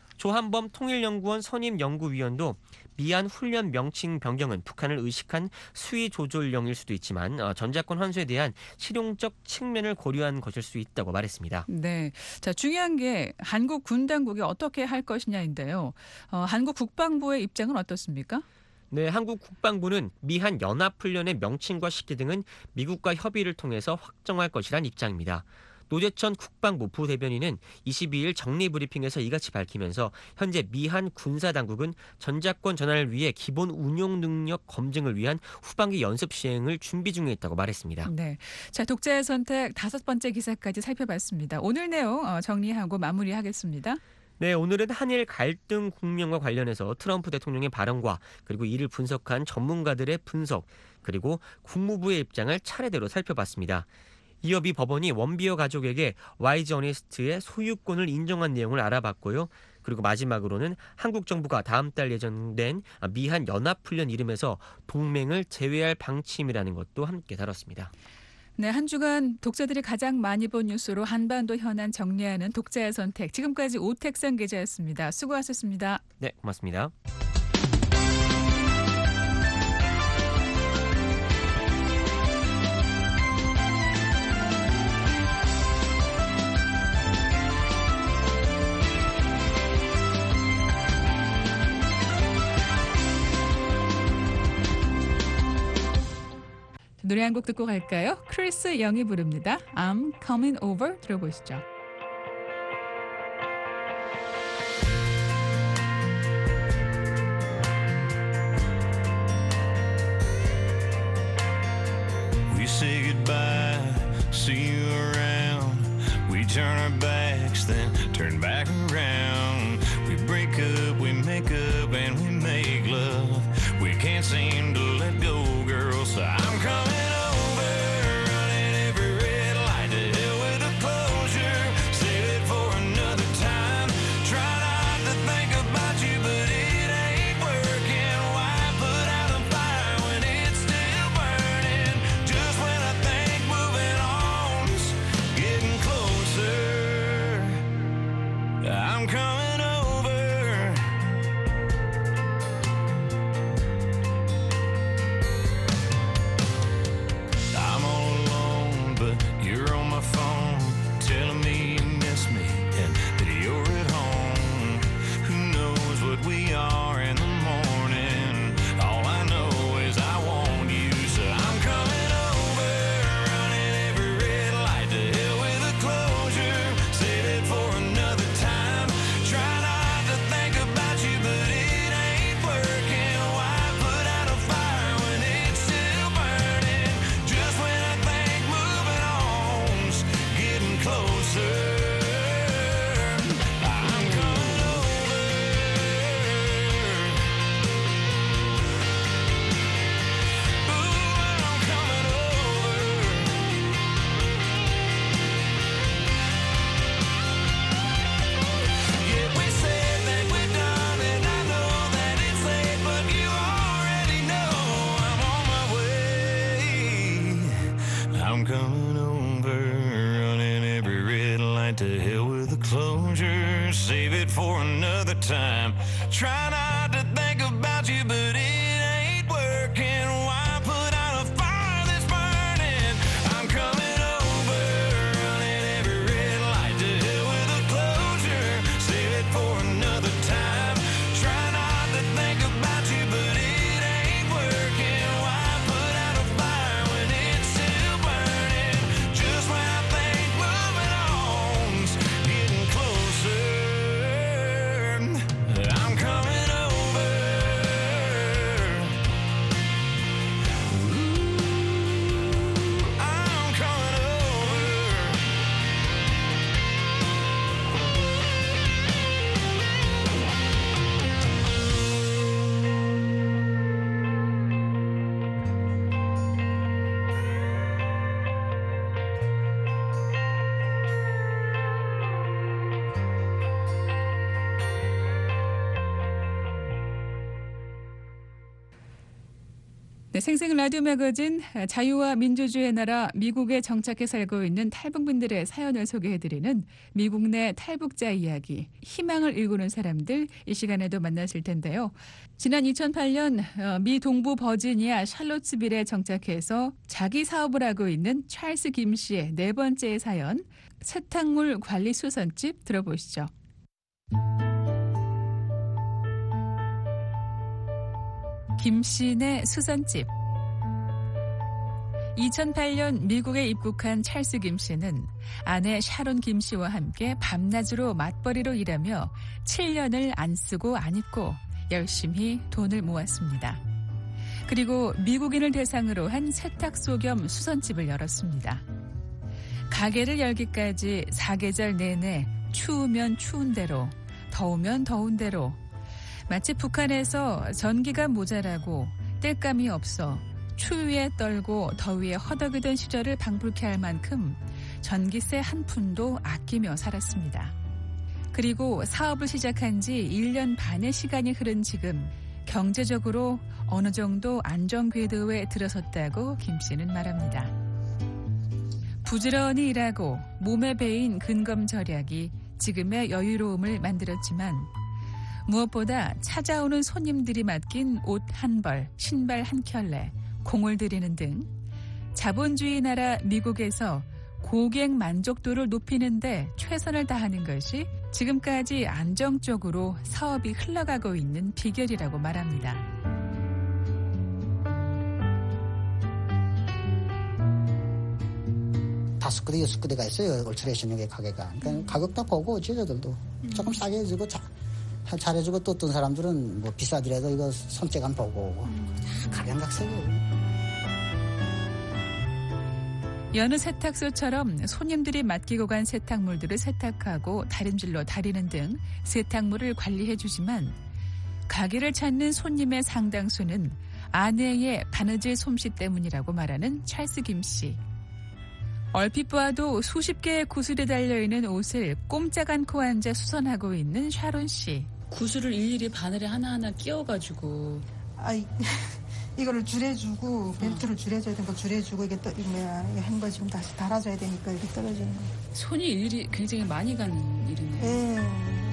조한범 통일연구원 선임연구위원도 미한 훈련 명칭 변경은 북한을 의식한 수위 조절령일 수도 있지만 전자권 환수에 대한 실용적 측면을 고려한 것일 수 있다고 말했습니다. 네, 자 중요한 게 한국 군 당국이 어떻게 할 것이냐인데요. 한국 국방부의 입장은 어떻습니까? 네, 한국 국방부는 미한 연합훈련의 명칭과 시기 등은 미국과 협의를 통해서 확정할 것이란 입장입니다. 노재천 국방부 부대변인은 22일 정리브리핑에서 이같이 밝히면서 현재 미한 군사당국은 전자권 전환을 위해 기본 운용 능력 검증을 위한 후반기 연습 시행을 준비 중에 있다고 말했습니다. 네, 자 독자의 선택 5번째 기사까지 살펴봤습니다. 오늘 내용 정리하고 마무리하겠습니다. 네, 오늘은 한일 갈등 국면과 관련해서 트럼프 대통령의 발언과 그리고 이를 분석한 전문가들의 분석 그리고 국무부의 입장을 차례대로 살펴봤습니다. 이어 미 법원이 원비어 가족에게 YG 어니스트의 소유권을 인정한 내용을 알아봤고요. 그리고 마지막으로는 한국 정부가 다음 달 예정된 미한 연합훈련 이름에서 동맹을 제외할 방침이라는 것도 함께 다뤘습니다. 네, 한 주간 독자들이 가장 많이 본 뉴스로 한반도 현안 정리하는 독자의 선택. 지금까지 오택선 기자였습니다. 수고하셨습니다. 네, 고맙습니다. 노래 한 곡 듣고 갈까요? 크리스 영이 부릅니다. I'm coming over 들어보시죠. We say goodbye, see you around. We turn our backs, then turn back around. We break up, we make up, and we make love. We can't seem to let go, girl, so I'm coming over, running every red light to hell with the closure. Save it for another time. Try not to think about you, but it ain't working. Why put out a fire when it's still burning? Just when I think moving on's getting closer, I'm coming over. I'm all alone, but you're on my phone, telling me you miss me and that you're at home. Who knows what we are in the morning? All I know is I want you, so I'm coming over, running every red light to hell with a closure. Save it for another time. right, to hell with the closure. Save it for another time. Try not to think about you, but it ain't working. Why put out a fire that's burning? I'm coming over, running every red light. To hell with the closure. Save it for another time. Try not to think about you, but it ain't working. Why put out a fire when it's still burning? Just when I think moving on's getting closer, I'm coming over. Ooh, I'm coming over. 네, 생생 라디오 매거진 자유와 민주주의의 나라 미국에 정착해 살고 있는 탈북민들의 사연을 소개해드리는 미국 내 탈북자 이야기, 희망을 일구는 사람들, 이 시간에도 만나실 텐데요. 지난 2008년 미 동부 버지니아 샬롯스빌에 정착해서 자기 사업을 하고 있는 찰스 김 씨의 네 번째 사연, 세탁물 관리 수선집 들어보시죠. 김씨네 수선집. 2008년 미국에 입국한 찰스 김씨는 아내 샤론 김씨와 함께 밤낮으로 맞벌이로 일하며 7년을 안 쓰고 안 입고 열심히 돈을 모았습니다. 그리고 미국인을 대상으로 한 세탁소 겸 수선집을 열었습니다. 가게를 열기까지 사계절 내내 추우면 추운 대로, 더우면 더운 대로, 마치 북한에서 전기가 모자라고 땔감이 없어 추위에 떨고 더위에 허덕이던 시절을 방불케 할 만큼 전기세 한 푼도 아끼며 살았습니다. 그리고 사업을 시작한 지 1년 반의 시간이 흐른 지금 경제적으로 어느 정도 안정 궤도에 들어섰다고 김 씨는 말합니다. 부지런히 일하고 몸에 배인 근검 절약이 지금의 여유로움을 만들었지만 무엇보다 찾아오는 손님들이 맡긴 옷 한 벌, 신발 한 켤레, 공을 들이는 등 자본주의 나라 미국에서 고객 만족도를 높이는 데 최선을 다하는 것이 지금까지 안정적으로 사업이 흘러가고 있는 비결이라고 말합니다. 다섯 군데, 여섯 군데가 있어요. 얼트레이션용의 가게가. 그러니까 가격도 보고 제자들도 조금 싸게 해주고 잘해주고 또 어떤 사람들은 뭐 비싸더라도 이거 손재간 보고 각양각색이에요. 여느 세탁소처럼 손님들이 맡기고 간 세탁물들을 세탁하고 다림질로 다리는 등 세탁물을 관리해주지만 가게를 찾는 손님의 상당수는 아내의 바느질 솜씨 때문이라고 말하는 찰스 김 씨. 얼핏 보아도 수십 개의 구슬이 달려있는 옷을 꼼짝 않고 앉아 수선하고 있는 샤론 씨. 구슬을 일일이 바늘에 하나하나 끼워가지고 이거를 줄여주고 벨트를 줄여줘야 되는 거 줄여주고 이게 또 한 거 지금 다시 달아줘야 되니까 이렇게 떨어지는 거. 손이 일일이 굉장히 많이 가는 일이네요. 네.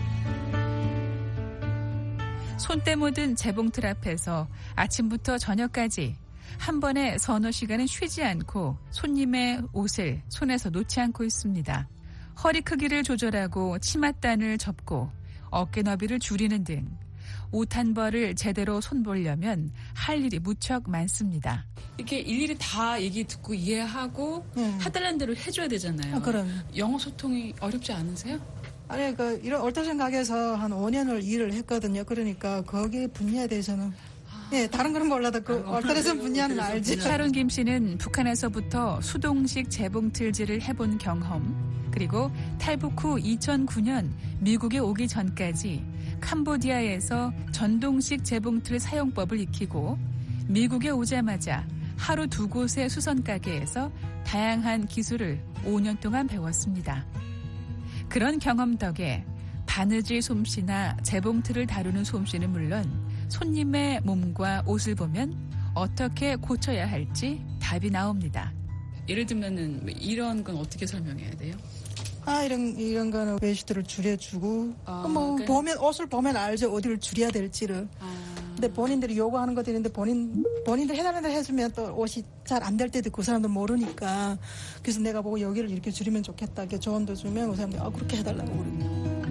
손때 묻은 재봉틀 앞에서 아침부터 저녁까지 한 번에 서너 시간은 쉬지 않고 손님의 옷을 손에서 놓지 않고 있습니다. 허리 크기를 조절하고 치맛단을 접고 어깨 너비를 줄이는 등 옷 한 벌을 제대로 손보려면 할 일이 무척 많습니다. 이렇게 일일이 다 얘기 듣고 이해하고 해달라는 대로 해줘야 되잖아요. 그럼. 영어 소통이 어렵지 않으세요? 아니, 이런 얼토션 가게에서 한 5년을 일을 했거든요. 그러니까 거기에 분야에 대해서는 다른 거는 몰라도 그 얼토션 분야는 알지. 샤론 김 씨는 북한에서부터 수동식 재봉틀질을 해본 경험, 그리고 탈북 후 2009년 미국에 오기 전까지 캄보디아에서 전동식 재봉틀 사용법을 익히고 미국에 오자마자 하루 2곳의 수선 가게에서 다양한 기술을 5년 동안 배웠습니다. 그런 경험 덕에 바느질 솜씨나 재봉틀을 다루는 솜씨는 물론 손님의 몸과 옷을 보면 어떻게 고쳐야 할지 답이 나옵니다. 예를 들면은 이런 건 어떻게 설명해야 돼요? 이런 거는 웨이스트를 줄여주고 뭐 그러니까 옷을 보면 알죠 어디를 줄여야 될지를. 근데 본인들이 요구하는 것들이 있는데 본인들 해달라는 대로 해주면 또 옷이 잘 안 될 때도 그 사람들 모르니까 그래서 내가 보고 여기를 이렇게 줄이면 좋겠다 이렇게 조언도 주면 그 사람들이 그렇게 해달라고 그러면.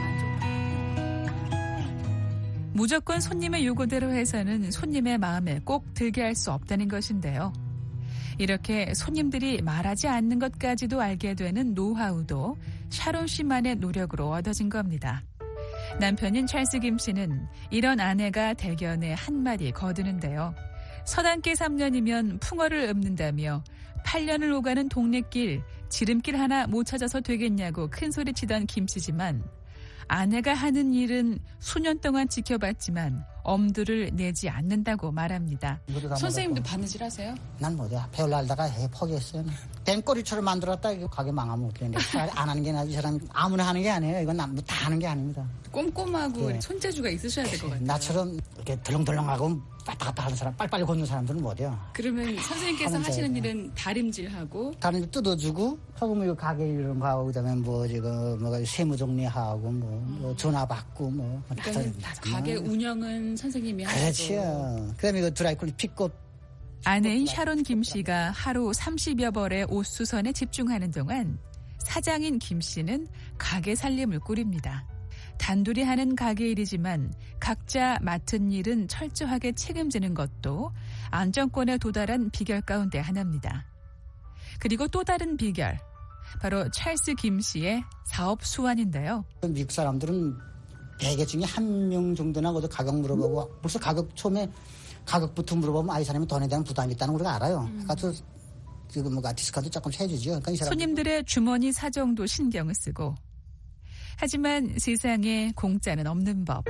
무조건 손님의 요구대로 해서는 손님의 마음에 꼭 들게 할 수 없다는 것인데요. 이렇게 손님들이 말하지 않는 것까지도 알게 되는 노하우도 샤론 씨만의 노력으로 얻어진 겁니다. 남편인 찰스 김 씨는 이런 아내가 대견해 한마디 거두는데요. 서당계 3년이면 풍어를 읊는다며 8년을 오가는 동네길 지름길 하나 못 찾아서 되겠냐고 큰소리치던 김 씨지만 아내가 하는 일은 수년 동안 지켜봤지만 엄두를 내지 않는다고 말합니다. 선생님도 바느질 하세요? 난 못해. 배울라 하다가 포기했어요. 뱅꼬리처럼 만들었다 이거 가게 망하면 어떡해. 차라리 안 하는 게 나지. 이 사람 아무나 하는 게 아니에요. 이건 다 하는 게 아닙니다. 꼼꼼하고 손재주가 있으셔야 될 것 같아요. 나처럼 이렇게 덜렁덜렁하고 왔다 갔다 하는 사람, 빨리빨리 걷는 사람들은 못해요. 그러면 선생님께서 하시는 일은 다림질하고 다림질 뜯어주고 하고 뭐 가게 이런 거 하고 그다음에 뭐 지금 뭐 세무 정리하고 뭐 전화 받고 뭐 그러니까 가게 운영은 선생님이 하시고 그렇지요. 그다음에 이거 드라이클리 픽업 아내인 샤론 김 씨가 하루 30여 벌의 옷 수선에 집중하는 동안 사장인 김 씨는 가게 살림을 꾸립니다. 단둘이 하는 가게 일이지만 각자 맡은 일은 철저하게 책임지는 것도 안정권에 도달한 비결 가운데 하나입니다. 그리고 또 다른 비결, 바로 찰스 김 씨의 사업 수완인데요. 미국 사람들은 100개 중에 1명 정도나 거기서 가격 물어보고 벌써 가격 처음에 가격부터 물어보면 이 사람이 돈에 대한 부담이 있다는 걸 우리가 알아요. 그래서 지금 뭐 디스카운트 조금 해주죠. 그러니까 이 사람 손님들의 주머니 사정도 신경을 쓰고 하지만 세상에 공짜는 없는 법.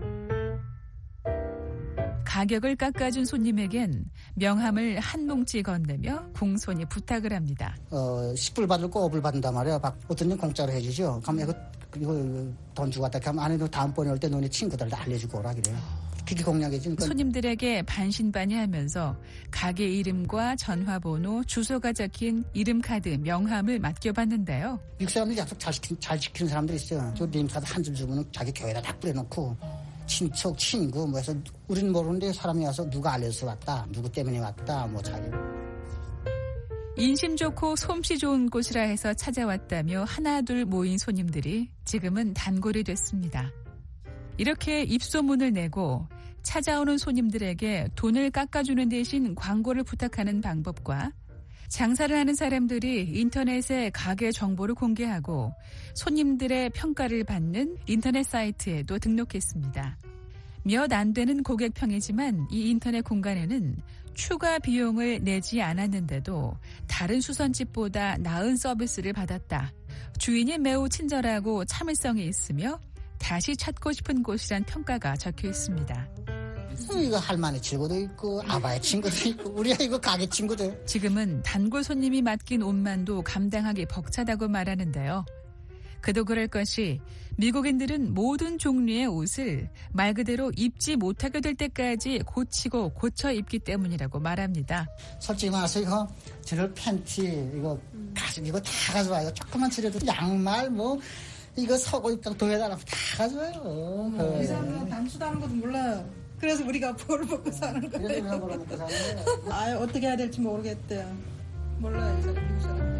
가격을 깎아준 손님에겐 명함을 한 뭉치 건네며 공손히 부탁을 합니다. 10불 받을 거 5불 받는단 말이야. 어떤 년 공짜로 해주죠. 그럼 이거 돈 주고 왔다 하면 안에도 다음번에 올 때 너네 친구들 다 알려주고 오라 그래요. 그게 공약이지. 그러니까 손님들에게 반신반의하면서 가게 이름과 전화번호, 주소가 적힌 이름카드, 명함을 맡겨봤는데요. 미국 사람들이 약속 잘 지키는 사람들이 있어요. 저 네임카드 한 줄 주고는 자기 교회에다 다 뿌려놓고 친척, 친구 뭐 해서 우리는 모르는데 사람이 와서 누가 알려서 왔다, 누구 때문에 왔다, 뭐 자기. 인심 좋고 솜씨 좋은 곳이라 해서 찾아왔다며 하나둘 모인 손님들이 지금은 단골이 됐습니다. 이렇게 입소문을 내고 찾아오는 손님들에게 돈을 깎아주는 대신 광고를 부탁하는 방법과 장사를 하는 사람들이 인터넷에 가게 정보를 공개하고 손님들의 평가를 받는 인터넷 사이트에도 등록했습니다. 몇 안 되는 고객평이지만 이 인터넷 공간에는 추가 비용을 내지 않았는데도 다른 수선집보다 나은 서비스를 받았다. 주인이 매우 친절하고 참을성이 있으며 다시 찾고 싶은 곳이란 평가가 적혀 있습니다. 이거 할머니 친구도 있고 아바의 친구도 있고 우리가 이거 가게 친구들. 지금은 단골 손님이 맡긴 옷만도 감당하기 벅차다고 말하는데요. 그도 그럴 것이 미국인들은 모든 종류의 옷을 말 그대로 입지 못하게 될 때까지 고치고 고쳐 입기 때문이라고 말합니다. 솔직히 말해서 이거 저럴 팬티 이거 다 가져와요. 조금만 치려도 양말 뭐 이거 서고 입다가 도해달라고 다 가져와요. 이 사람들은 단수도 하는 것도 몰라요. 그래서 우리가 벌을 먹고 사는 거예요. 어떻게 해야 될지 모르겠대요. 몰라요, 이 사람, 미국 사람.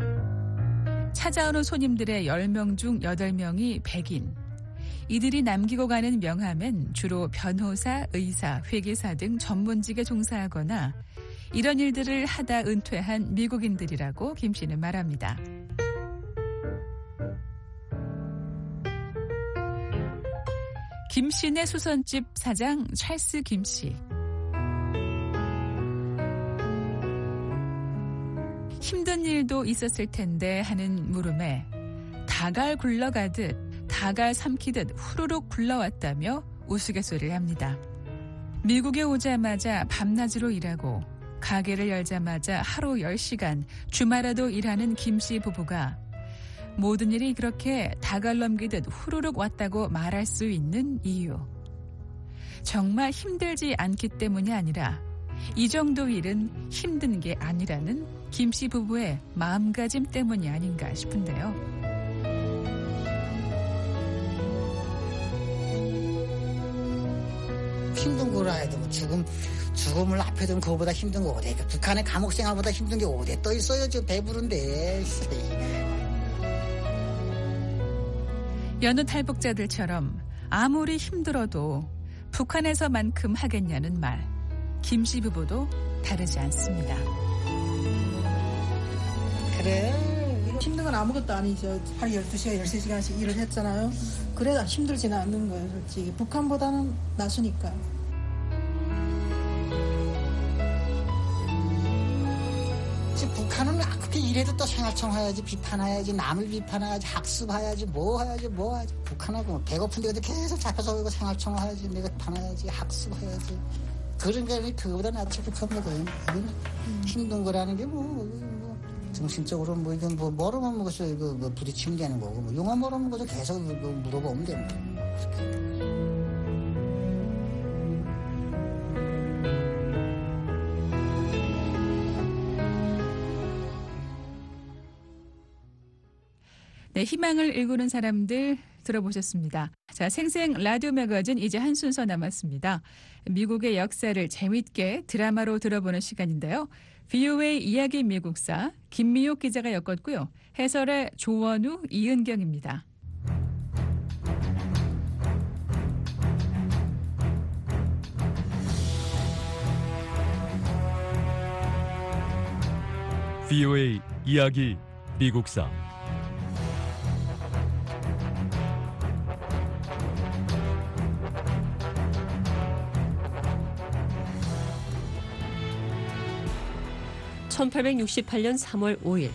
찾아오는 손님들의 10명 중 8명이 백인. 이들이 남기고 가는 명함엔 주로 변호사, 의사, 회계사 등 전문직에 종사하거나 이런 일들을 하다 은퇴한 미국인들이라고 김 씨는 말합니다. 김씨네 수선집 사장 찰스 김 씨. 힘든 일도 있었을 텐데 하는 물음에 다갈 굴러가듯 다갈 삼키듯 후루룩 굴러왔다며 우스갯소리를 합니다. 미국에 오자마자 밤낮으로 일하고 가게를 열자마자 하루 10시간 주말에도 일하는 김 씨 부부가 모든 일이 그렇게 다갈 넘기듯 후루룩 왔다고 말할 수 있는 이유. 정말 힘들지 않기 때문이 아니라 이 정도 일은 힘든 게 아니라는 김 씨 부부의 마음가짐 때문이 아닌가 싶은데요. 알아야 돼. 뭐 죽음을 앞에 둔 그거보다 힘든 거 어디? 북한의 감옥 생활보다 힘든 게 어디 떠 있어요? 저 배부른데. 여느 탈북자들처럼 아무리 힘들어도 북한에서만큼 하겠냐는 말. 김씨 부부도 다르지 않습니다. 그래. 힘든 건 아무것도 아니죠. 하루 12시간, 13시간씩 일을 했잖아요. 그래도 힘들지는 않는 거예요, 솔직히. 북한보다는 나수니까. 북한은 그렇게 일해도 또 생활청 해야지, 비판해야지, 남을 비판해야지, 학습해야지, 뭐 해야지. 북한하고 배고픈데 계속 잡혀서 오고 생활청 해야지, 내가 비판해야지, 학습해야지. 그런 게 그거보다 낫지, 북한보다. 이건 힘든 거라는 게 정신적으로 이건 뭐로만 먹어서 이거 부딪히면 되는 거고, 용어 뭐로만 먹어서 계속 물어보면 되는 거고. 네, 희망을 일구는 사람들 들어보셨습니다. 자, 생생 라디오 매거진 이제 한 순서 남았습니다. 미국의 역사를 재밌게 드라마로 들어보는 시간인데요. VOA 이야기 미국사 김미옥 기자가 엮었고요. 해설의 조원우, 이은경입니다. VOA 이야기 미국사 (1868년 3월 5일)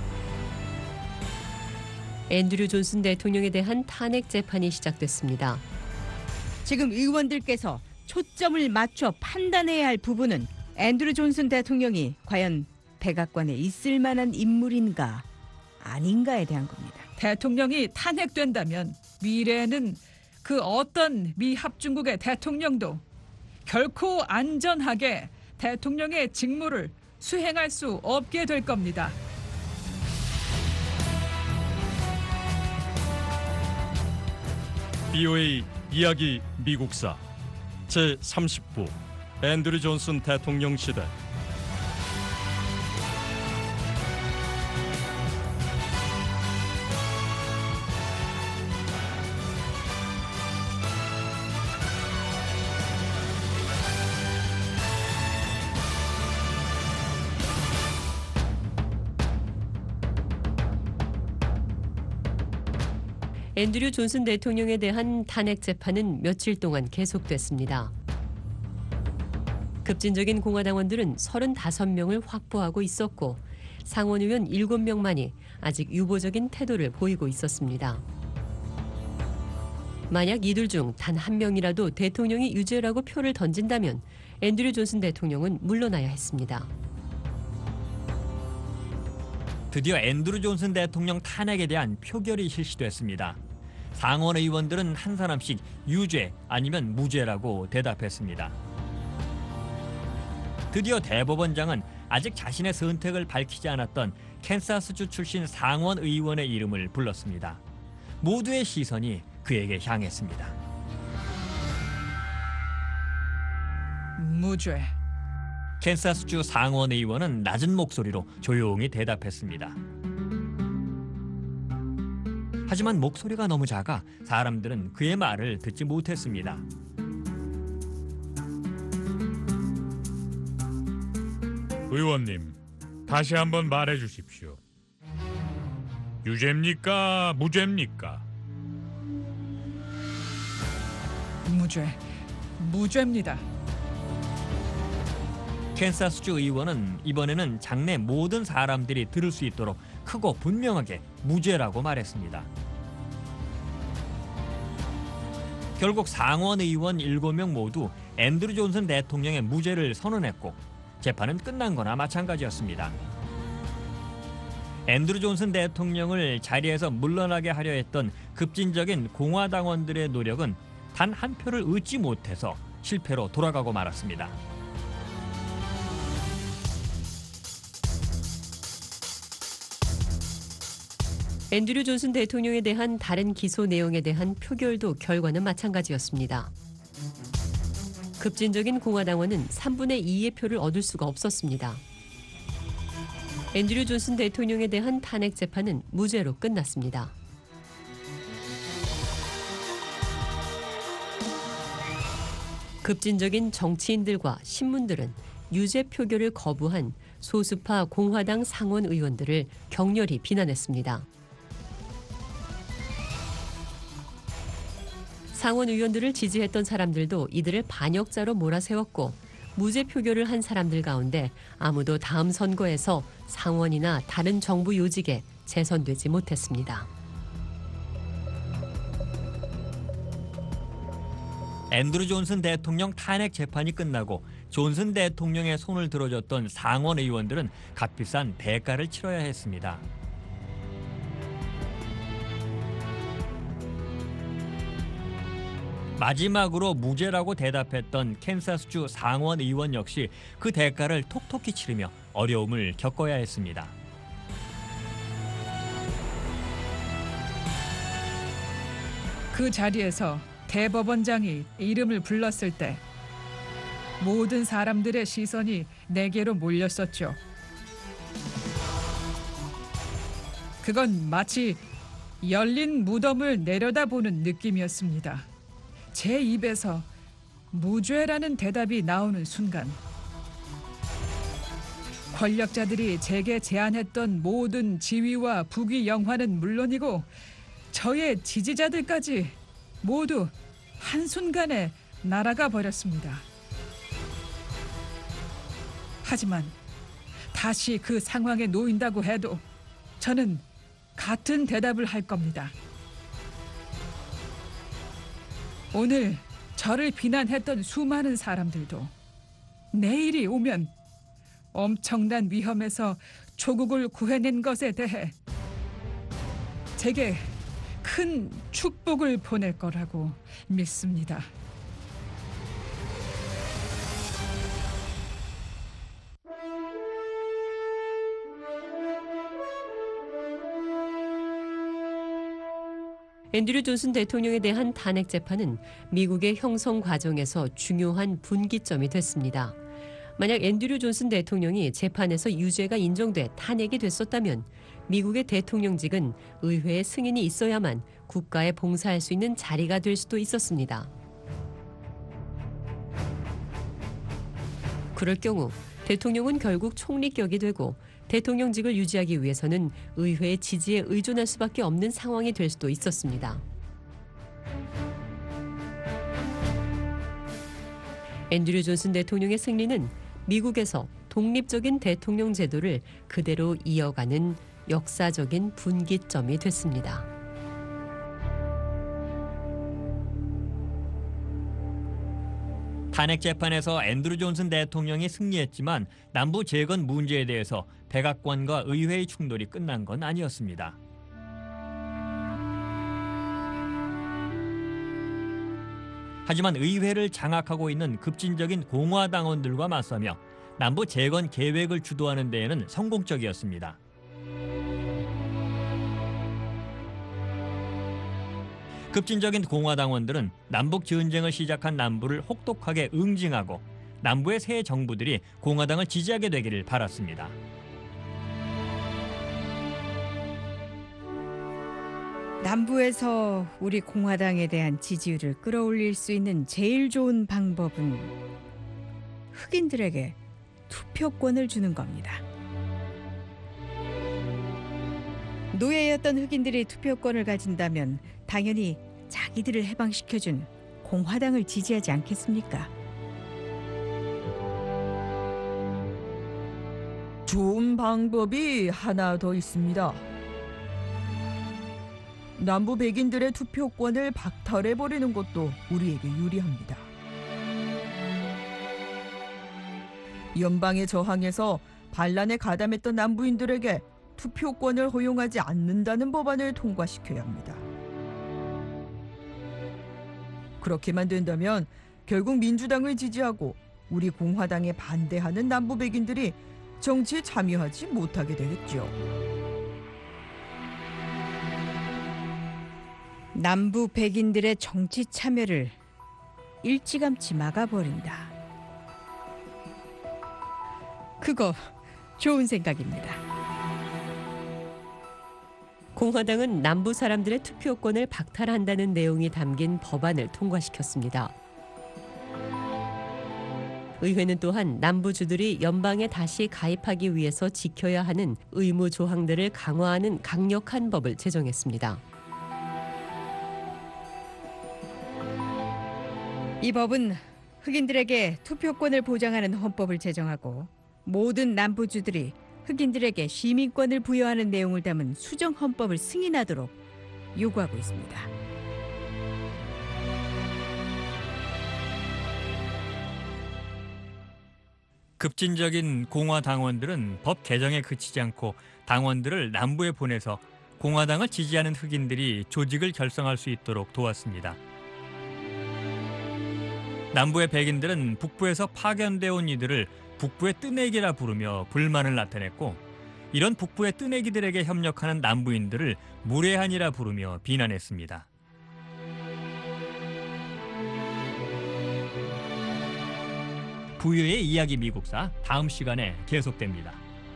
앤드류 존슨 대통령에 대한 탄핵 재판이 시작됐습니다. 지금 의원들께서 초점을 맞춰 판단해야 할 부분은 앤드류 존슨 대통령이 과연 백악관에 있을 만한 인물인가 아닌가에 대한 겁니다. 대통령이 탄핵된다면 미래에는 그 어떤 미 합중국의 대통령도 결코 안전하게 대통령의 직무를 수행할 수 없게 될 겁니다. VOA 이야기 미국사 제30부 앤드류 존슨 대통령 시대 앤드류 존슨 대통령에 대한 탄핵 재판은 며칠 동안 계속됐습니다. 급진적인 공화당원들은 35명을 확보하고 있었고 상원의원 7명만이 아직 유보적인 태도를 보이고 있었습니다. 만약 이들 중 단 한 명이라도 대통령이 유죄라고 표를 던진다면 앤드류 존슨 대통령은 물러나야 했습니다. 드디어 앤드류 존슨 대통령 탄핵에 대한 표결이 실시됐습니다. 상원 의원들은 한 사람씩 유죄 아니면 무죄라고 대답했습니다. 드디어 대법원장은 아직 자신의 선택을 밝히지 않았던 캔사스주 출신 상원 의원의 이름을 불렀습니다. 모두의 시선이 그에게 향했습니다. 무죄. 캔사스주 상원 의원은 낮은 목소리로 조용히 대답했습니다. 하지만 목소리가 너무 작아 사람들은 그의 말을 듣지 못했습니다. 의원님, 다시 한번 말해 주십시오. 유죄입니까? 무죄입니까? 무죄입니다. 캔사스주 의원은 이번에는 장내 모든 사람들이 들을 수 있도록 크고 분명하게 무죄라고 말했습니다. 결국 상원 의원 7명 모두 앤드류 존슨 대통령의 무죄를 선언했고 재판은 끝난 거나 마찬가지였습니다. 앤드류 존슨 대통령을 자리에서 물러나게 하려 했던 급진적인 공화당원들의 노력은 단 한 표를 얻지 못해서 실패로 돌아가고 말았습니다. 앤드류 존슨 대통령에 대한 다른 기소 내용에 대한 표결도 결과는 마찬가지였습니다. 급진적인 공화당원은 3분의 2의 표를 얻을 수가 없었습니다. 앤드류 존슨 대통령에 대한 탄핵 재판은 무죄로 끝났습니다. 급진적인 정치인들과 신문들은 유죄 표결을 거부한 소수파 공화당 상원 의원들을 격렬히 비난했습니다. 상원 의원들을 지지했던 사람들도 이들을 반역자로 몰아세웠고 무죄 표결을 한 사람들 가운데 아무도 다음 선거에서 상원이나 다른 정부 요직에 재선되지 못했습니다. 앤드루 존슨 대통령 탄핵 재판이 끝나고 존슨 대통령의 손을 들어줬던 상원 의원들은 값비싼 대가를 치러야 했습니다. 마지막으로 무죄라고 대답했던 캔사스주 상원 의원 역시 그 대가를 톡톡히 치르며 어려움을 겪어야 했습니다. 그 자리에서 대법원장이 이름을 불렀을 때 모든 사람들의 시선이 내게로 몰렸었죠. 그건 마치 열린 무덤을 내려다보는 느낌이었습니다. 제 입에서 무죄라는 대답이 나오는 순간 권력자들이 제게 제안했던 모든 지위와 부귀 영화는 물론이고 저의 지지자들까지 모두 한순간에 날아가 버렸습니다. 하지만 다시 그 상황에 놓인다고 해도 저는 같은 대답을 할 겁니다. 오늘 저를 비난했던 수많은 사람들도 내일이 오면 엄청난 위험에서 조국을 구해낸 것에 대해 제게 큰 축복을 보낼 거라고 믿습니다. 앤드류 존슨 대통령에 대한 탄핵 재판은 미국의 형성 과정에서 중요한 분기점이 됐습니다. 만약 앤드류 존슨 대통령이 재판에서 유죄가 인정돼 탄핵이 됐었다면 미국의 대통령직은 의회의 승인이 있어야만 국가에 봉사할 수 있는 자리가 될 수도 있었습니다. 그럴 경우 대통령은 결국 총리격이 되고 대통령직을 유지하기 위해서는 의회의 지지에 의존할 수밖에 없는 상황이 될 수도 있었습니다. 앤드류 존슨 대통령의 승리는 미국에서 독립적인 대통령 제도를 그대로 이어가는 역사적인 분기점이 됐습니다. 탄핵 재판에서 앤드루 존슨 대통령이 승리했지만 남부 재건 문제에 대해서 백악관과 의회의 충돌이 끝난 건 아니었습니다. 하지만 의회를 장악하고 있는 급진적인 공화당원들과 맞서며 남부 재건 계획을 주도하는 데에는 성공적이었습니다. 급진적인 공화당원들은 남북 전쟁을 시작한 남부를 혹독하게 응징하고 남부의 새 정부들이 공화당을 지지하게 되기를 바랐습니다. 남부에서 우리 공화당에 대한 지지율을 끌어올릴 수 있는 제일 좋은 방법은 흑인들에게 투표권을 주는 겁니다. 노예였던 흑인들이 투표권을 가진다면 당연히 자기들을 해방시켜준 공화당을 지지하지 않겠습니까? 좋은 방법이 하나 더 있습니다. 남부 백인들의 투표권을 박탈해버리는 것도 우리에게 유리합니다. 연방에 저항해서 반란에 가담했던 남부인들에게 투표권을 허용하지 않는다는 법안을 통과시켜야 합니다. 그렇게만 된다면 결국 민주당을 지지하고 우리 공화당에 반대하는 남부 백인들이 정치에 참여하지 못하게 되겠죠. 남부 백인들의 정치 참여를 일찌감치 막아버린다. 그거 좋은 생각입니다. 공화당은 남부 사람들의 투표권을 박탈한다는 내용이 담긴 법안을 통과시켰습니다. 의회는 또한 남부주들이 연방에 다시 가입하기 위해서 지켜야 하는 의무 조항들을 강화하는 강력한 법을 제정했습니다. 이 법은 흑인들에게 투표권을 보장하는 헌법을 제정하고 모든 남부주들이 흑인들에게 시민권을 부여하는 내용을 담은 수정 헌법을 승인하도록 요구하고 있습니다. 급진적인 공화 당원들은 법 개정에 그치지 않고 당원들을 남부에 보내서 공화당을 지지하는 흑인들이 조직을 결성할 수 있도록 도왔습니다. 남부의 백인들은 북부에서 파견되어 온 이들을 북부의 뜨내기라 부르며 불만을 나타냈고, 이런 북부의 뜨내기들에게 협력하는 남부인들을 무례한이라 부르며 비난했습니다. 부유의 이야기 미국사 다음 시간에 계속됩니다.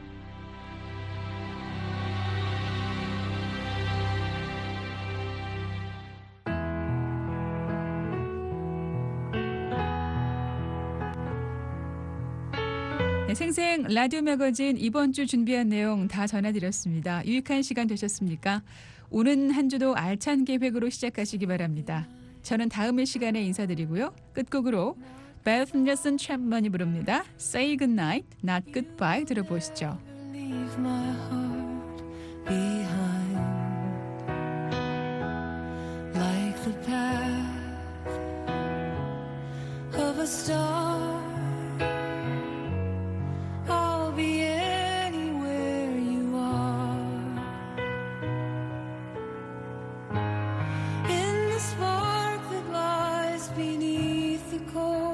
네, 생생 라디오 매거진 이번 주 준비한 내용 다 전해드렸습니다. 유익한 시간 되셨습니까? 오는 한 주도 알찬 계획으로 시작하시기 바랍니다. 저는 다음 시간에 인사드리고요. 끝곡으로 베스 닐슨 챕먼이 부릅니다. Say Goodnight, Not Goodbye 들어보시죠. Leave my heart behind, like the path of a star. I'll be anywhere you are, in the spark that lies beneath the cold.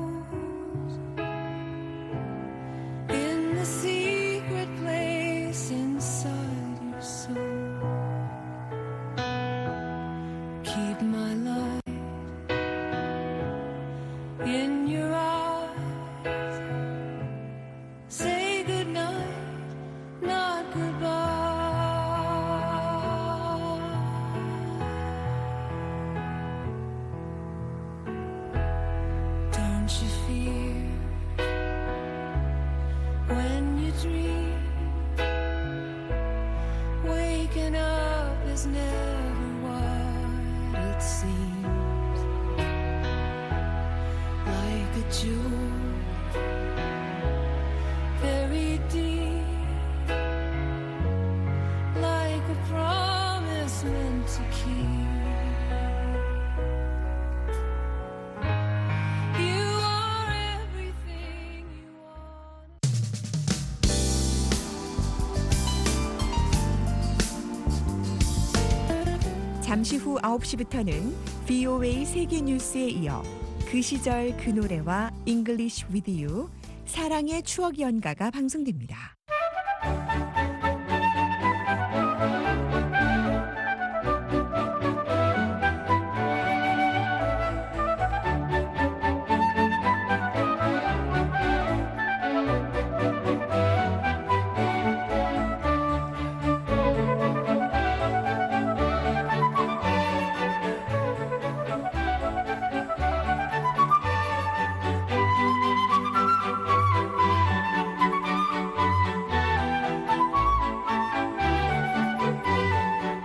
잠시 후 9시부터는 VOA 세계 뉴스에 이어 그 시절 그 노래와 English with You 사랑의 추억 연가가 방송됩니다.